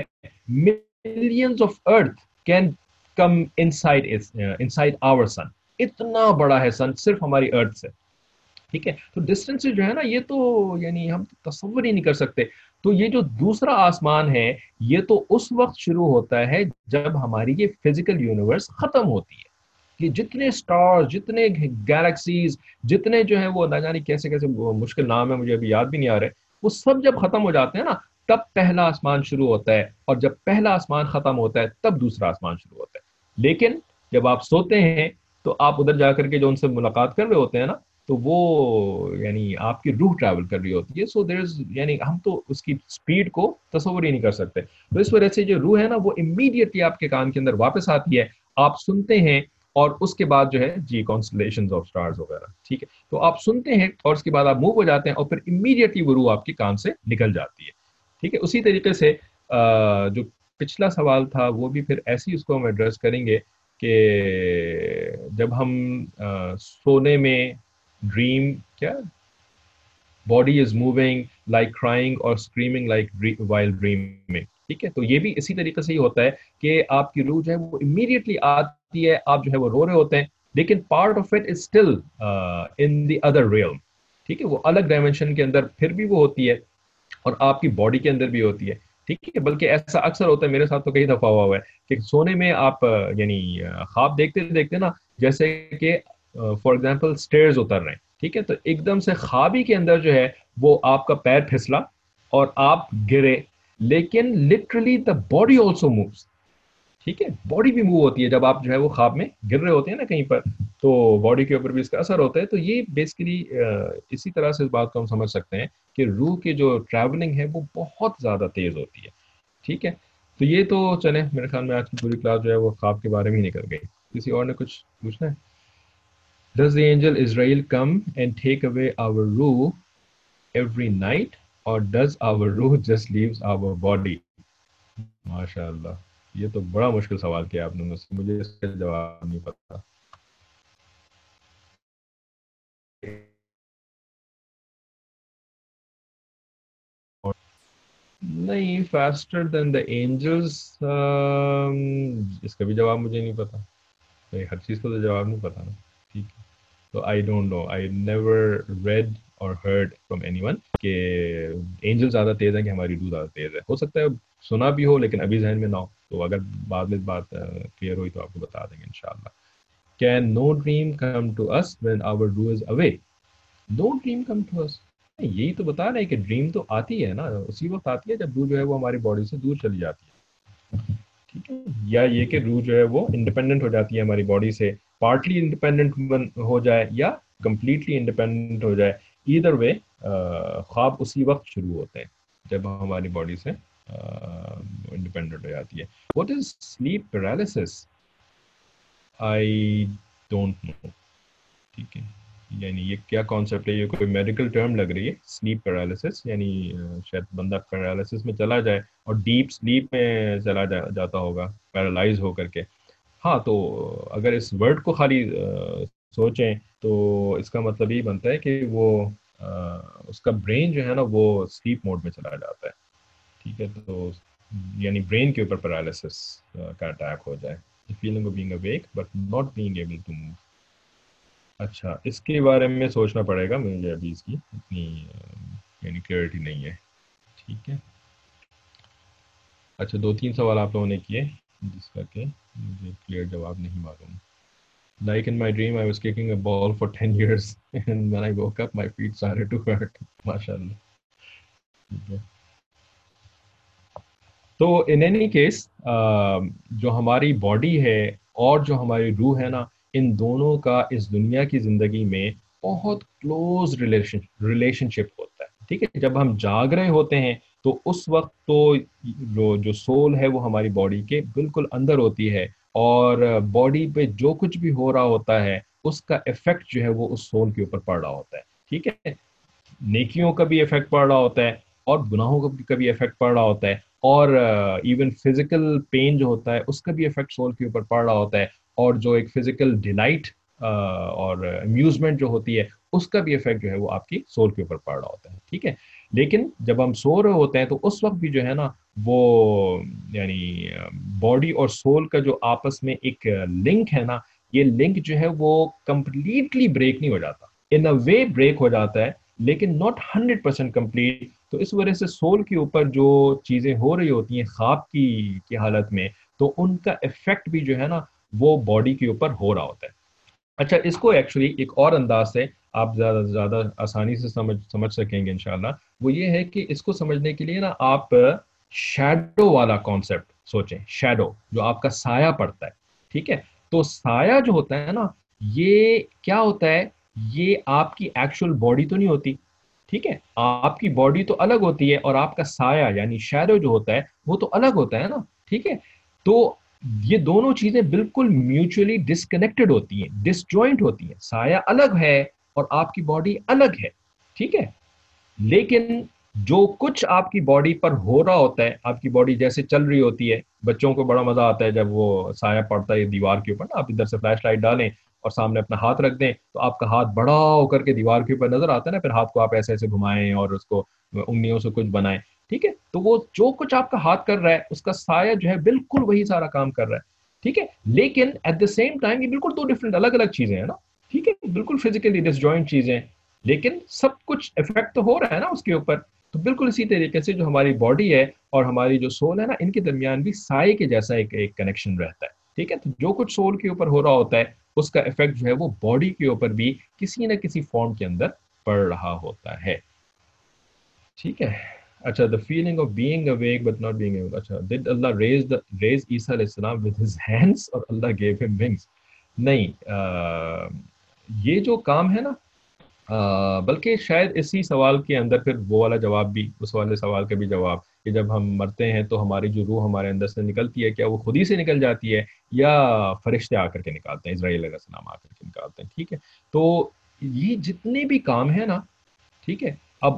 A: Millions of earth can come inside inside our sun. اتنا بڑا ہے سن صرف ہماری ارتھ سے. ٹھیک ہے، تو ڈسٹینس جو ہے نا یہ تو یعنی ہم تصور ہی نہیں کر سکتے. تو یہ جو دوسرا آسمان ہے یہ تو اس وقت شروع ہوتا ہے جب ہماری یہ فزیکل یونیورس ختم ہوتی ہے. کہ جتنے سٹارز، جتنے گیلیکسیز، جتنے جو ہیں وہ نہ جانے کیسے کیسے مشکل نام ہے، مجھے ابھی یاد بھی نہیں آ رہے، وہ سب جب ختم ہو جاتے ہیں نا تب پہلا آسمان شروع ہوتا ہے، اور جب پہلا آسمان ختم ہوتا ہے تب دوسرا آسمان شروع ہوتا ہے. لیکن جب آپ سوتے ہیں تو آپ ادھر جا کر کے جو ان سے ملاقات کر رہے ہوتے ہیں نا، تو وہ یعنی آپ کی روح ٹریول کر رہی ہوتی ہے. سو دیر از یعنی ہم تو اس کی سپیڈ کو تصور ہی نہیں کر سکتے. تو اس وجہ سے جو روح ہے نا وہ امیڈیٹلی آپ کے کان کے اندر واپس آتی ہے، آپ سنتے ہیں، اور اس کے بعد جو ہے جی کانسٹلیشنز آف سٹارز وغیرہ. ٹھیک ہے، تو آپ سنتے ہیں اور اس کے بعد آپ موو ہو جاتے ہیں، اور پھر امیڈیٹلی وہ روح آپ کے کان سے نکل جاتی ہے. ٹھیک ہے، اسی طریقے سے جو پچھلا سوال تھا وہ بھی پھر ایسی اس کو ہم ایڈریس کریں گے کہ جب ہم سونے میں ڈریم کیا body is moving like crying اور اسکریمنگ لائک وائل ڈریمنگ. ٹھیک ہے، تو یہ بھی اسی طریقے سے ہی ہوتا ہے کہ آپ کی روح جو ہے وہ امیڈیٹلی آتی ہے، آپ جو ہے وہ رو رہے ہوتے ہیں، لیکن part of it is still in the other realm. ٹھیک ہے، وہ الگ ڈائمینشن کے اندر پھر بھی وہ ہوتی ہے، اور آپ کی باڈی کے اندر بھی ہوتی ہے. ٹھیک ہے، بلکہ ایسا اکثر ہوتا ہے، میرے ساتھ تو کئی دفعہ ہوا ہوا ہے کہ سونے میں آپ یعنی خواب دیکھتے دیکھتے نا، جیسے کہ فار ایگزامپل اسٹیئرز اتر رہے ہیں. ٹھیک ہے، تو ایک دم سے خوابی کے اندر جو ہے وہ آپ کا پیر پھسلا اور آپ گرے، لیکن literally the body also moves. ٹھیک ہے، باڈی بھی موو ہوتی ہے جب آپ جو ہے وہ خواب میں گر رہے ہوتے ہیں نا کہیں پر، تو باڈی کے اوپر بھی اس کا اثر ہوتا ہے. تو یہ بیسیکلی اسی طرح سے اس بات کو ہم سمجھ سکتے ہیں کہ روح کی جو ٹریولنگ ہے وہ بہت زیادہ تیز ہوتی ہے. ٹھیک ہے، تو یہ تو چلیں میرے خیال میں آج کی پوری کلاس جو ہے وہ خواب کے بارے میں ہی نکل گئی. کسی اور نے کچھ پوچھنا ہے؟ Does the angel Israel come and take away our ruh every night, or does our ruh just leaves our body? ماشاء اللہ، یہ تو بڑا مشکل سوال کیا آپ نے مجھ سے، مجھے اس کا جواب نہیں پتا. نہیں، فاسٹر دین دا اینجلس، اس کا بھی جواب مجھے نہیں پتا. تو ہر چیز کا تو جواب نہیں پتا نا. ٹھیک ہے. تو I don't know, I never read or heard from anyone کہ اینجل زیادہ تیز ہیں کہ ہماری روح زیادہ تیز ہے. ہو سکتا ہے سنا بھی ہو لیکن ابھی ذہن میں نہ ہو, تو اگر بعد میں بات کلیئر ہوئی تو آپ کو بتا دیں گے انشاءاللہ. Can no dream come to us when our ruh is away? No dream come to us. یہی تو بتا رہے ہیں کہ ڈریم تو آتی ہے نا, اسی وقت آتی ہے جب روح جو ہے وہ ہماری باڈی سے دور چلی جاتی ہے. ٹھیک ہے, یا یہ کہ روح جو ہے وہ انڈیپینڈنٹ ہو جاتی ہے ہماری باڈی سے, پارٹلی انڈیپینڈنٹ ہو جائے یا کمپلیٹلی انڈیپینڈنٹ ہو جائے. ایدر وے خواب اسی وقت شروع ہوتے ہیں جب ہماری باڈی سے انڈیپینڈنٹ ہو جاتی ہے. What is sleep paralysis? I don't know. ٹھیک ہے, یعنی یہ کیا کانسیپٹ ہے, یہ کوئی میڈیکل ٹرم لگ رہی ہے سلیپ پیرالسس, یعنی شاید بندہ پیرالسس میں چلا جائے اور ڈیپ سلیپ میں چلا جا, جاتا ہوگا پیرالائز ہو کر کے. ہاں, تو اگر اس ورڈ کو خالی سوچیں تو اس کا مطلب یہ بنتا ہے کہ وہ اس کا برین جو ہے نا وہ سلیپ موڈ میں چلا جاتا ہے. ٹھیک ہے, تو یعنی برین کے اوپر پیرالسس کا اٹیک ہو جائے. The feeling of being awake but not being able to move. اچھا, اس کے بارے میں سوچنا پڑے گا مجھے, ابھی اس کی اتنی یعنی کلیئرٹی نہیں ہے. ٹھیک ہے. اچھا, دو تین سوال آپ لوگوں نے کیے جس کا کہ مجھے کلیئر جواب نہیں معلوم. Like in my dream I was kicking a ball for ten years and when I woke up my feet started to hurt. ماشاءاللہ. ٹھیک ہے. تو ان اینی کیس جو ہماری باڈی ہے اور جو ہماری روح ہے نا, ان دونوں کا اس دنیا کی زندگی میں بہت کلوز ریلیشن ریلیشن شپ ہوتا ہے. ٹھیک ہے, جب ہم جاگ رہے ہوتے ہیں تو اس وقت تو جو سول ہے وہ ہماری باڈی کے بالکل اندر ہوتی ہے, اور باڈی پہ جو کچھ بھی ہو رہا ہوتا ہے اس کا افیکٹ جو ہے وہ اس سول کے اوپر پڑ رہا ہوتا ہے. ٹھیک ہے, نیکیوں کا بھی افیکٹ پڑ رہا ہوتا ہے اور گناہوں کا بھی افیکٹ پڑ رہا ہوتا ہے, اور ایون فزیکل پین جو ہوتا ہے اس کا بھی افیکٹ سول کے اوپر پڑ رہا ہوتا ہے, اور جو ایک فزیکل ڈیلائٹ اور امیوزمنٹ جو ہوتی ہے اس کا بھی افیکٹ جو ہے وہ آپ کی سول کے اوپر پڑ رہا ہوتا ہے. ٹھیک ہے, لیکن جب ہم سو رہے ہوتے ہیں تو اس وقت بھی جو ہے نا وہ یعنی باڈی اور سول کا جو آپس میں ایک لنک ہے نا, یہ لنک جو ہے وہ کمپلیٹلی بریک نہیں ہو جاتا. ان اے وے بریک ہو جاتا ہے لیکن ناٹ ہنڈریڈ پرسینٹ کمپلیٹ. تو اس وجہ سے سول کے اوپر جو چیزیں ہو رہی ہوتی ہیں خواب کی کی حالت میں, تو ان کا افیکٹ بھی جو ہے نا وہ باڈی کے اوپر ہو رہا ہوتا ہے. اچھا, اس کو ایکچولی ایک اور انداز سے آپ زیادہ زیادہ آسانی سے سمجھ سمجھ سکیں گے انشاءاللہ. وہ یہ ہے کہ اس کو سمجھنے کے لیے نا آپ شیڈو والا کانسیپٹ سوچیں. شیڈو جو آپ کا سایہ پڑتا ہے. ٹھیک ہے, تو سایہ جو ہوتا ہے نا یہ کیا ہوتا ہے, یہ آپ کی ایکچوئل باڈی تو نہیں ہوتی. ٹھیک ہے, آپ کی باڈی تو الگ ہوتی ہے اور آپ کا سایہ یعنی شیڈو جو ہوتا ہے وہ تو الگ ہوتا ہے نا. ٹھیک ہے, تو یہ دونوں چیزیں بالکل میوچولی ڈسکنیکٹڈ ہوتی ہیں, ڈس جوائنٹ ہوتی ہیں. سایہ الگ ہے اور آپ کی باڈی الگ ہے. ٹھیک ہے, لیکن جو کچھ آپ کی باڈی پر ہو رہا ہوتا ہے, آپ کی باڈی جیسے چل رہی ہوتی ہے, بچوں کو بڑا مزہ آتا ہے جب وہ سایہ پڑتا ہے دیوار کے اوپر نا, آپ ادھر سے فلیش لائٹ ڈالیں اور سامنے اپنا ہاتھ رکھ دیں تو آپ کا ہاتھ بڑا ہو کر کے دیوار کے اوپر نظر آتا ہے نا, پھر ہاتھ کو آپ ایسے ایسے گھمائیں اور اس کو انگلیوں سے کچھ بنائیں. ٹھیک ہے, تو وہ جو کچھ آپ کا ہاتھ کر رہا ہے اس کا سایہ جو ہے بالکل وہی سارا کام کر رہا ہے. ٹھیک ہے, لیکن ایٹ دا سیم ٹائم یہ بالکل دو ڈفرنٹ الگ الگ چیزیں ہیں نا. ٹھیک ہے, بالکل فزیکلی ڈس جوائنٹ چیزیں, لیکن سب کچھ افیکٹ تو ہو رہا ہے نا اس کے اوپر. تو بالکل اسی طریقے سے جو ہماری باڈی ہے اور ہماری جو سول ہے نا, ان کے درمیان بھی سائے کے جیسا ایک ایک کنیکشن رہتا ہے. ٹھیک ہے, تو جو کچھ سول کے اوپر ہو رہا ہوتا ہے اس کا افیکٹ جو ہے وہ باڈی کے اوپر بھی کسی نہ کسی فارم کے اندر پڑ رہا ہوتا ہے. ٹھیک ہے. اچھا, the feeling of being awake but not being able. اچھا, did Allah raise the raise عیسیٰ علیہ السلام with his hands or Allah gave him wings? نہیں, آ, یہ جو کام ہے نا, آ, بلکہ شاید اسی سوال کے اندر پھر وہ والا جواب بھی, اس والے سوال کا بھی جواب کہ جب ہم مرتے ہیں تو ہماری جو روح ہمارے اندر سے نکلتی ہے, کیا وہ خود ہی سے نکل جاتی ہے یا فرشتے آ کر کے نکالتے ہیں, اسرائیل علیہ السلام آ کر کے نکالتے ہیں. ٹھیک ہے, تو یہ جتنے بھی کام ہیں نا, ٹھیک ہے, اب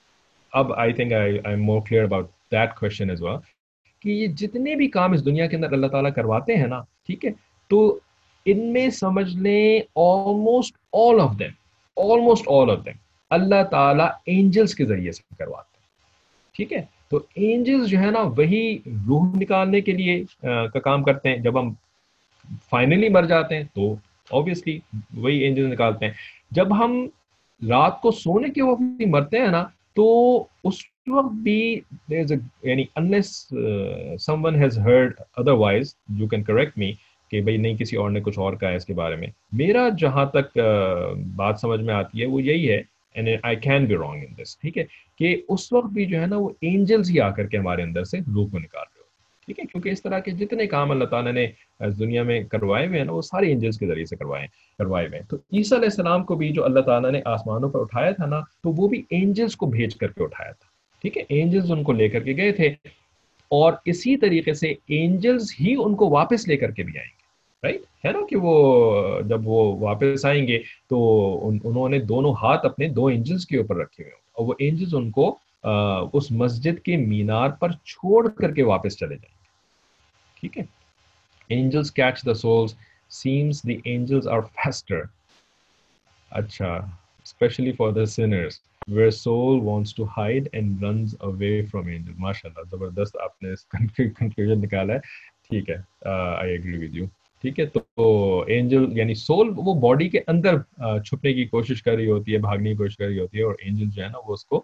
A: اب I think I I am more clear about that question as well, کہ یہ جتنے بھی کام اس دنیا کے اندر اللہ تعالیٰ کرواتے ہیں نا, ٹھیک ہے, تو ان میں سمجھ لیں almost all of them almost all of them اللہ تعالیٰ اینجلس کے ذریعے سے کرواتے ہیں. ٹھیک ہے, تو اینجلس جو ہے نا وہی روح نکالنے کے لیے کا کام کرتے ہیں. جب ہم فائنلی مر جاتے ہیں تو obviously وہی اینجل نکالتے ہیں. جب ہم رات کو سونے کے وقت بھی مرتے ہیں نا تو اس وقت بھی there's a یعنی unless uh, someone has heard otherwise you can correct me کہ بھئی نہیں کسی اور نے کچھ اور کہا ہے اس کے بارے میں. میرا جہاں تک uh, بات سمجھ میں آتی ہے وہ یہی ہے and I can be wrong in this, ٹھیک ہے, کہ اس وقت بھی جو ہے نا وہ اینجلز ہی آ کر کے ہمارے اندر سے روح کو نکال رہے ہو. ٹھیک ہے, کیونکہ اس طرح کے جتنے کام اللہ تعالیٰ نے اس دنیا میں کروائے ہوئے ہیں نا وہ سارے اینجلز کے ذریعے سے کروائے کروائے ہوئے ہیں. تو عیسیٰ علیہ السلام کو بھی جو اللہ تعالیٰ نے آسمانوں پر اٹھایا تھا نا تو وہ بھی اینجلز کو بھیج کر کے اٹھایا تھا. ٹھیک ہے, اینجلز ان کو لے کر کے گئے تھے اور اسی طریقے سے اینجلز ہی ان کو واپس لے کر کے بھی آئیں گے. رائٹ ہے نا کہ وہ جب وہ واپس آئیں گے تو ان, انہوں نے دونوں ہاتھ اپنے دو اینجلز کے اوپر رکھے ہوئے اور وہ اینجلز ان کو آ, اس مسجد کے مینار پر چھوڑ کر کے واپس چلے جائیں گے. ٹھیک ہے, angels catch the souls, seems the angels are faster. اچھا, especially for the sinners where soul wants to hide and runs away from angels. ماشاءاللہ زبردست آپ نے اس کنکلوژن نکالا ہے. ٹھیک ہے, I agree with you. ٹھیک ہے, تو اینجل یعنی سول وہ باڈی کے اندر چھپنے کی کوشش کر رہی ہوتی ہے, بھاگنے کی کوشش کر رہی ہوتی ہے, اور اینجل جو ہے نا وہ اس کو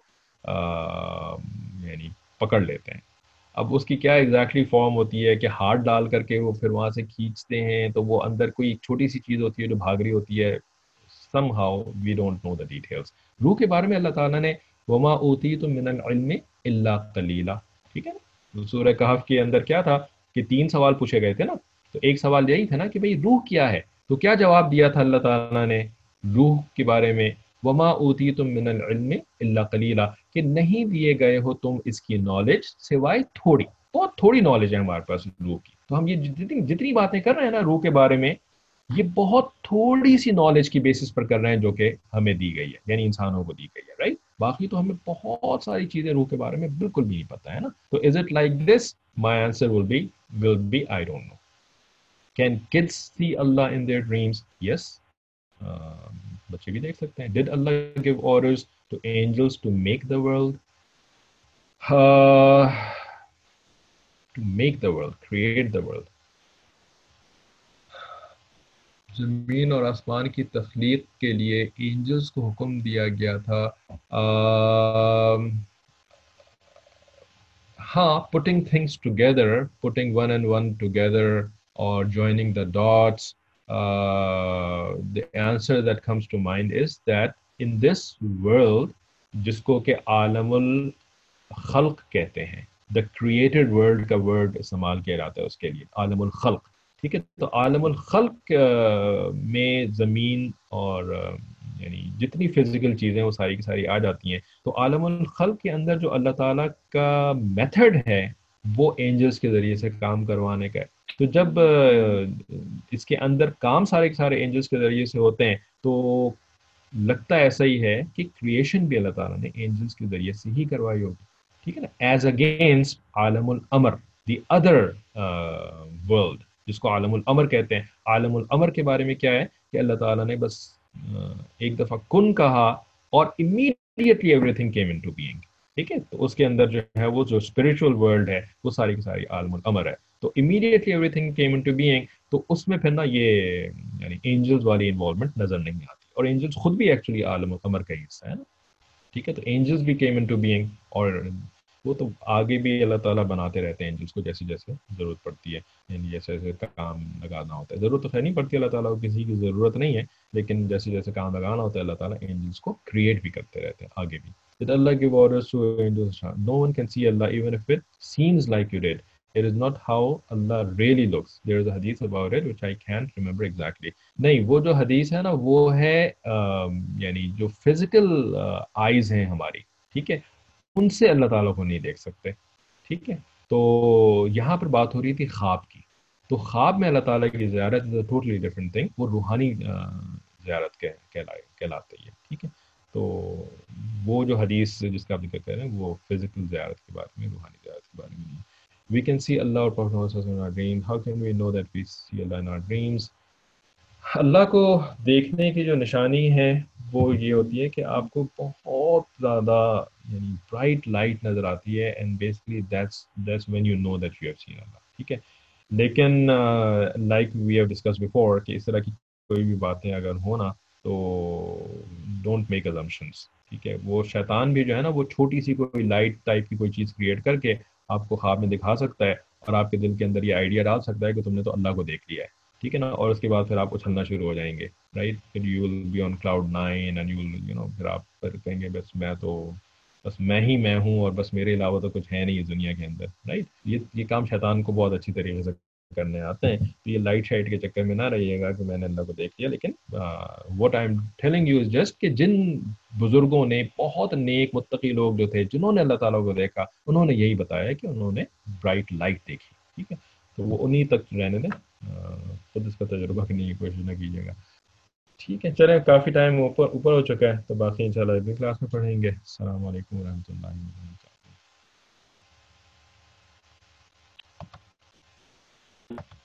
A: یعنی پکڑ لیتے ہیں. اب اس کی کیا ایگزیکٹلی فارم ہوتی ہے کہ ہاتھ ڈال کر کے وہ پھر وہاں سے کھینچتے ہیں تو وہ اندر کوئی چھوٹی سی چیز ہوتی ہے جو بھاگ رہی ہوتی ہے. somehow we don't know the details. روح کے بارے میں اللہ تعالیٰ نے وما اوتیتم من العلم الا قلیلا, ٹھیک ہے, سورہ کہف کے اندر کیا تھا کہ تین سوال پوچھے گئے تھے نا, تو ایک سوال یہی تھا نا کہ بھئی روح کیا ہے, تو کیا جواب دیا تھا اللہ تعالیٰ نے روح کے بارے میں, وما اوتیتم من العلم الا قلیلا, کہ نہیں دیے گئے ہو تم اس کی نالج سوائے تھوڑی, بہت تھوڑی نالج ہے ہمارے پاس روح کی. تو ہم یہ جتنی جتنی باتیں کر رہے ہیں نا روح کے بارے میں یہ بہت تھوڑی سی نالج کی بیسس پر کر رہے ہیں جو کہ ہمیں دی گئی ہے, یعنی انسانوں کو دی گئی ہے. رائٹ, باقی تو ہمیں بہت ساری چیزیں روح کے بارے میں بالکل بھی نہیں پتہ ہے نا. تو is it like this, my answer will be will be I don't know. Can kids see Allah in their dreams? Yes, بچے بھی دیکھ سکتے ہیں. Did Allah give orders to angels to make the world, to make the world, create the world. زمین اور آسمان کی تخلیق کے لیے اینجلز کو حکم دیا گیا تھا. آم, ہاں, putting things together, putting one and one together or joining the dots. Uh, the answer that comes to mind is that in this world, جس کو کہ عالم الخلق کہتے ہیں, the created world کا word استعمال کیا جاتا ہے اس کے لیے, عالم الخلق. ٹھیک ہے, تو عالم الخلق میں زمین اور یعنی جتنی فزیکل چیزیں وہ ساری کی ساری آ جاتی ہیں. تو عالم الخلق کے اندر جو اللہ تعالیٰ کا میتھڈ ہے وہ اینجلز کے ذریعے سے کام کروانے کا ہے. تو جب اس کے اندر کام سارے کے سارے اینجلز کے ذریعے سے ہوتے ہیں تو لگتا ایسا ہی ہے کہ کریشن بھی اللہ تعالیٰ نے اینجلز کے ذریعے سے ہی کروائی ہوگی. ٹھیک ہے نا, ایز اگینسٹ عالم الامر, دی ادر ورلڈ جس کو عالم الامر کہتے ہیں. عالم الامر کے بارے میں کیا ہے کہ اللہ تعالیٰ نے بس ایک دفعہ کن کہا اور immediately everything came into being. ٹھیک ہے, تو اس کے اندر جو ہے وہ جو اسپرچل ورلڈ ہے وہ ساری کی ساری عالم الامر ہے. تو immediately everything came into being, تو اس میں پھر نا یہ یعنی اینجلز والی انوالومنٹ نظر نہیں آتی, اور اینجلز خود بھی ایکچولی عالم الامر کا حصہ ہے نا. ٹھیک ہے, تو اینجلز بھی came into being, اور وہ تو آگے بھی اللہ تعالیٰ بناتے رہتے ہیں اینجلز کو جیسے جیسے ضرورت پڑتی ہے, یعنی جیسے جیسے کام لگانا ہوتا ہے. ضرورت تو خیر نہیں پڑتی اللہ تعالیٰ کو, کسی کی ضرورت نہیں ہے, لیکن جیسے جیسے کام لگانا ہوتا ہے اللہ تعالیٰ اینجلز کو کریٹ بھی کرتے رہتے ہیں آگے بھی. Did Allah give orders to angels? No one can see Allah even if it seems like you did. It is not how Allah really looks. There is a hadith about it which I can't remember exactly. نہیں, وہ جو حدیث ہے نا وہ ہے یعنی جو فزیکل آئیز ہیں ہماری, ٹھیک ہے, ان سے اللہ تعالیٰ کو نہیں دیکھ سکتے. ٹھیک ہے, تو یہاں پر بات ہو رہی تھی خواب کی. تو خواب میں اللہ تعالیٰ کی زیارت is a totally different thing, وہ روحانی زیارت کہلاتی ہے. ٹھیک ہے, تو وہ جو حدیث جس کا آپ ذکر کر رہے ہیں وہ فزیکل زیارت کے بارے میں, روحانی زیارت کے بارے میں نہیں. We can see Allah or Prophet Muhammad in our dreams. How can we know that we see Allah in our dreams? اللہ کو دیکھنے کی جو نشانی ہے وہ یہ ہوتی ہے کہ آپ کو بہت زیادہ یعنی برائٹ لائٹ نظر آتی ہے, and basically that's that's when you know that you have seen Allah. ٹھیک ہے, لیکن like we have discuss before کہ اس طرح کی کوئی بھی باتیں اگر ہو نا تو ڈونٹ میک ازمپشنس. ٹھیک ہے، وہ شیطان بھی جو ہے نا وہ چھوٹی سی کوئی لائٹ ٹائپ کی کوئی چیز کریٹ کر کے آپ کو خواب میں دکھا سکتا ہے اور آپ کے دل کے اندر یہ آئیڈیا ڈال سکتا ہے کہ تم نے تو اللہ کو دیکھ لیا ہے. ٹھیک ہے نا، اور اس کے بعد پھر آپ اچھلنا شروع ہو جائیں گے. رائٹ، پھر you will be on cloud nine and you will you know پھر آپ پھر کہیں گے بس میں تو بس میں ہی میں ہوں اور بس میرے علاوہ تو کچھ ہے نہیں اس دنیا کے اندر. رائٹ، یہ یہ کام شیطان کو بہت اچھی طریقے سے کرنے آتے ہیں. تو یہ لائٹ شائٹ کے چکر میں نہ رہیے گا کہ میں نے اللہ کو دیکھ لیا. لیکن what I am telling you is just کہ جن بزرگوں نے، بہت نیک متقی لوگ جو تھے جنہوں نے اللہ تعالیٰ کو دیکھا، انہوں نے یہی بتایا کہ انہوں نے برائٹ لائٹ دیکھی. ٹھیک ہے، تو وہ انہی تک رہنے دیں، خود اس کا تجربہ کرنے کی کوشش نہ کیجیے گا. ٹھیک ہے، چلیں کافی ٹائم اوپر اوپر ہو چکا ہے، تو باقی انشاءاللہ اگلی کلاس میں پڑھیں گے. السلام علیکم ورحمۃ اللہ وبرکاتہ.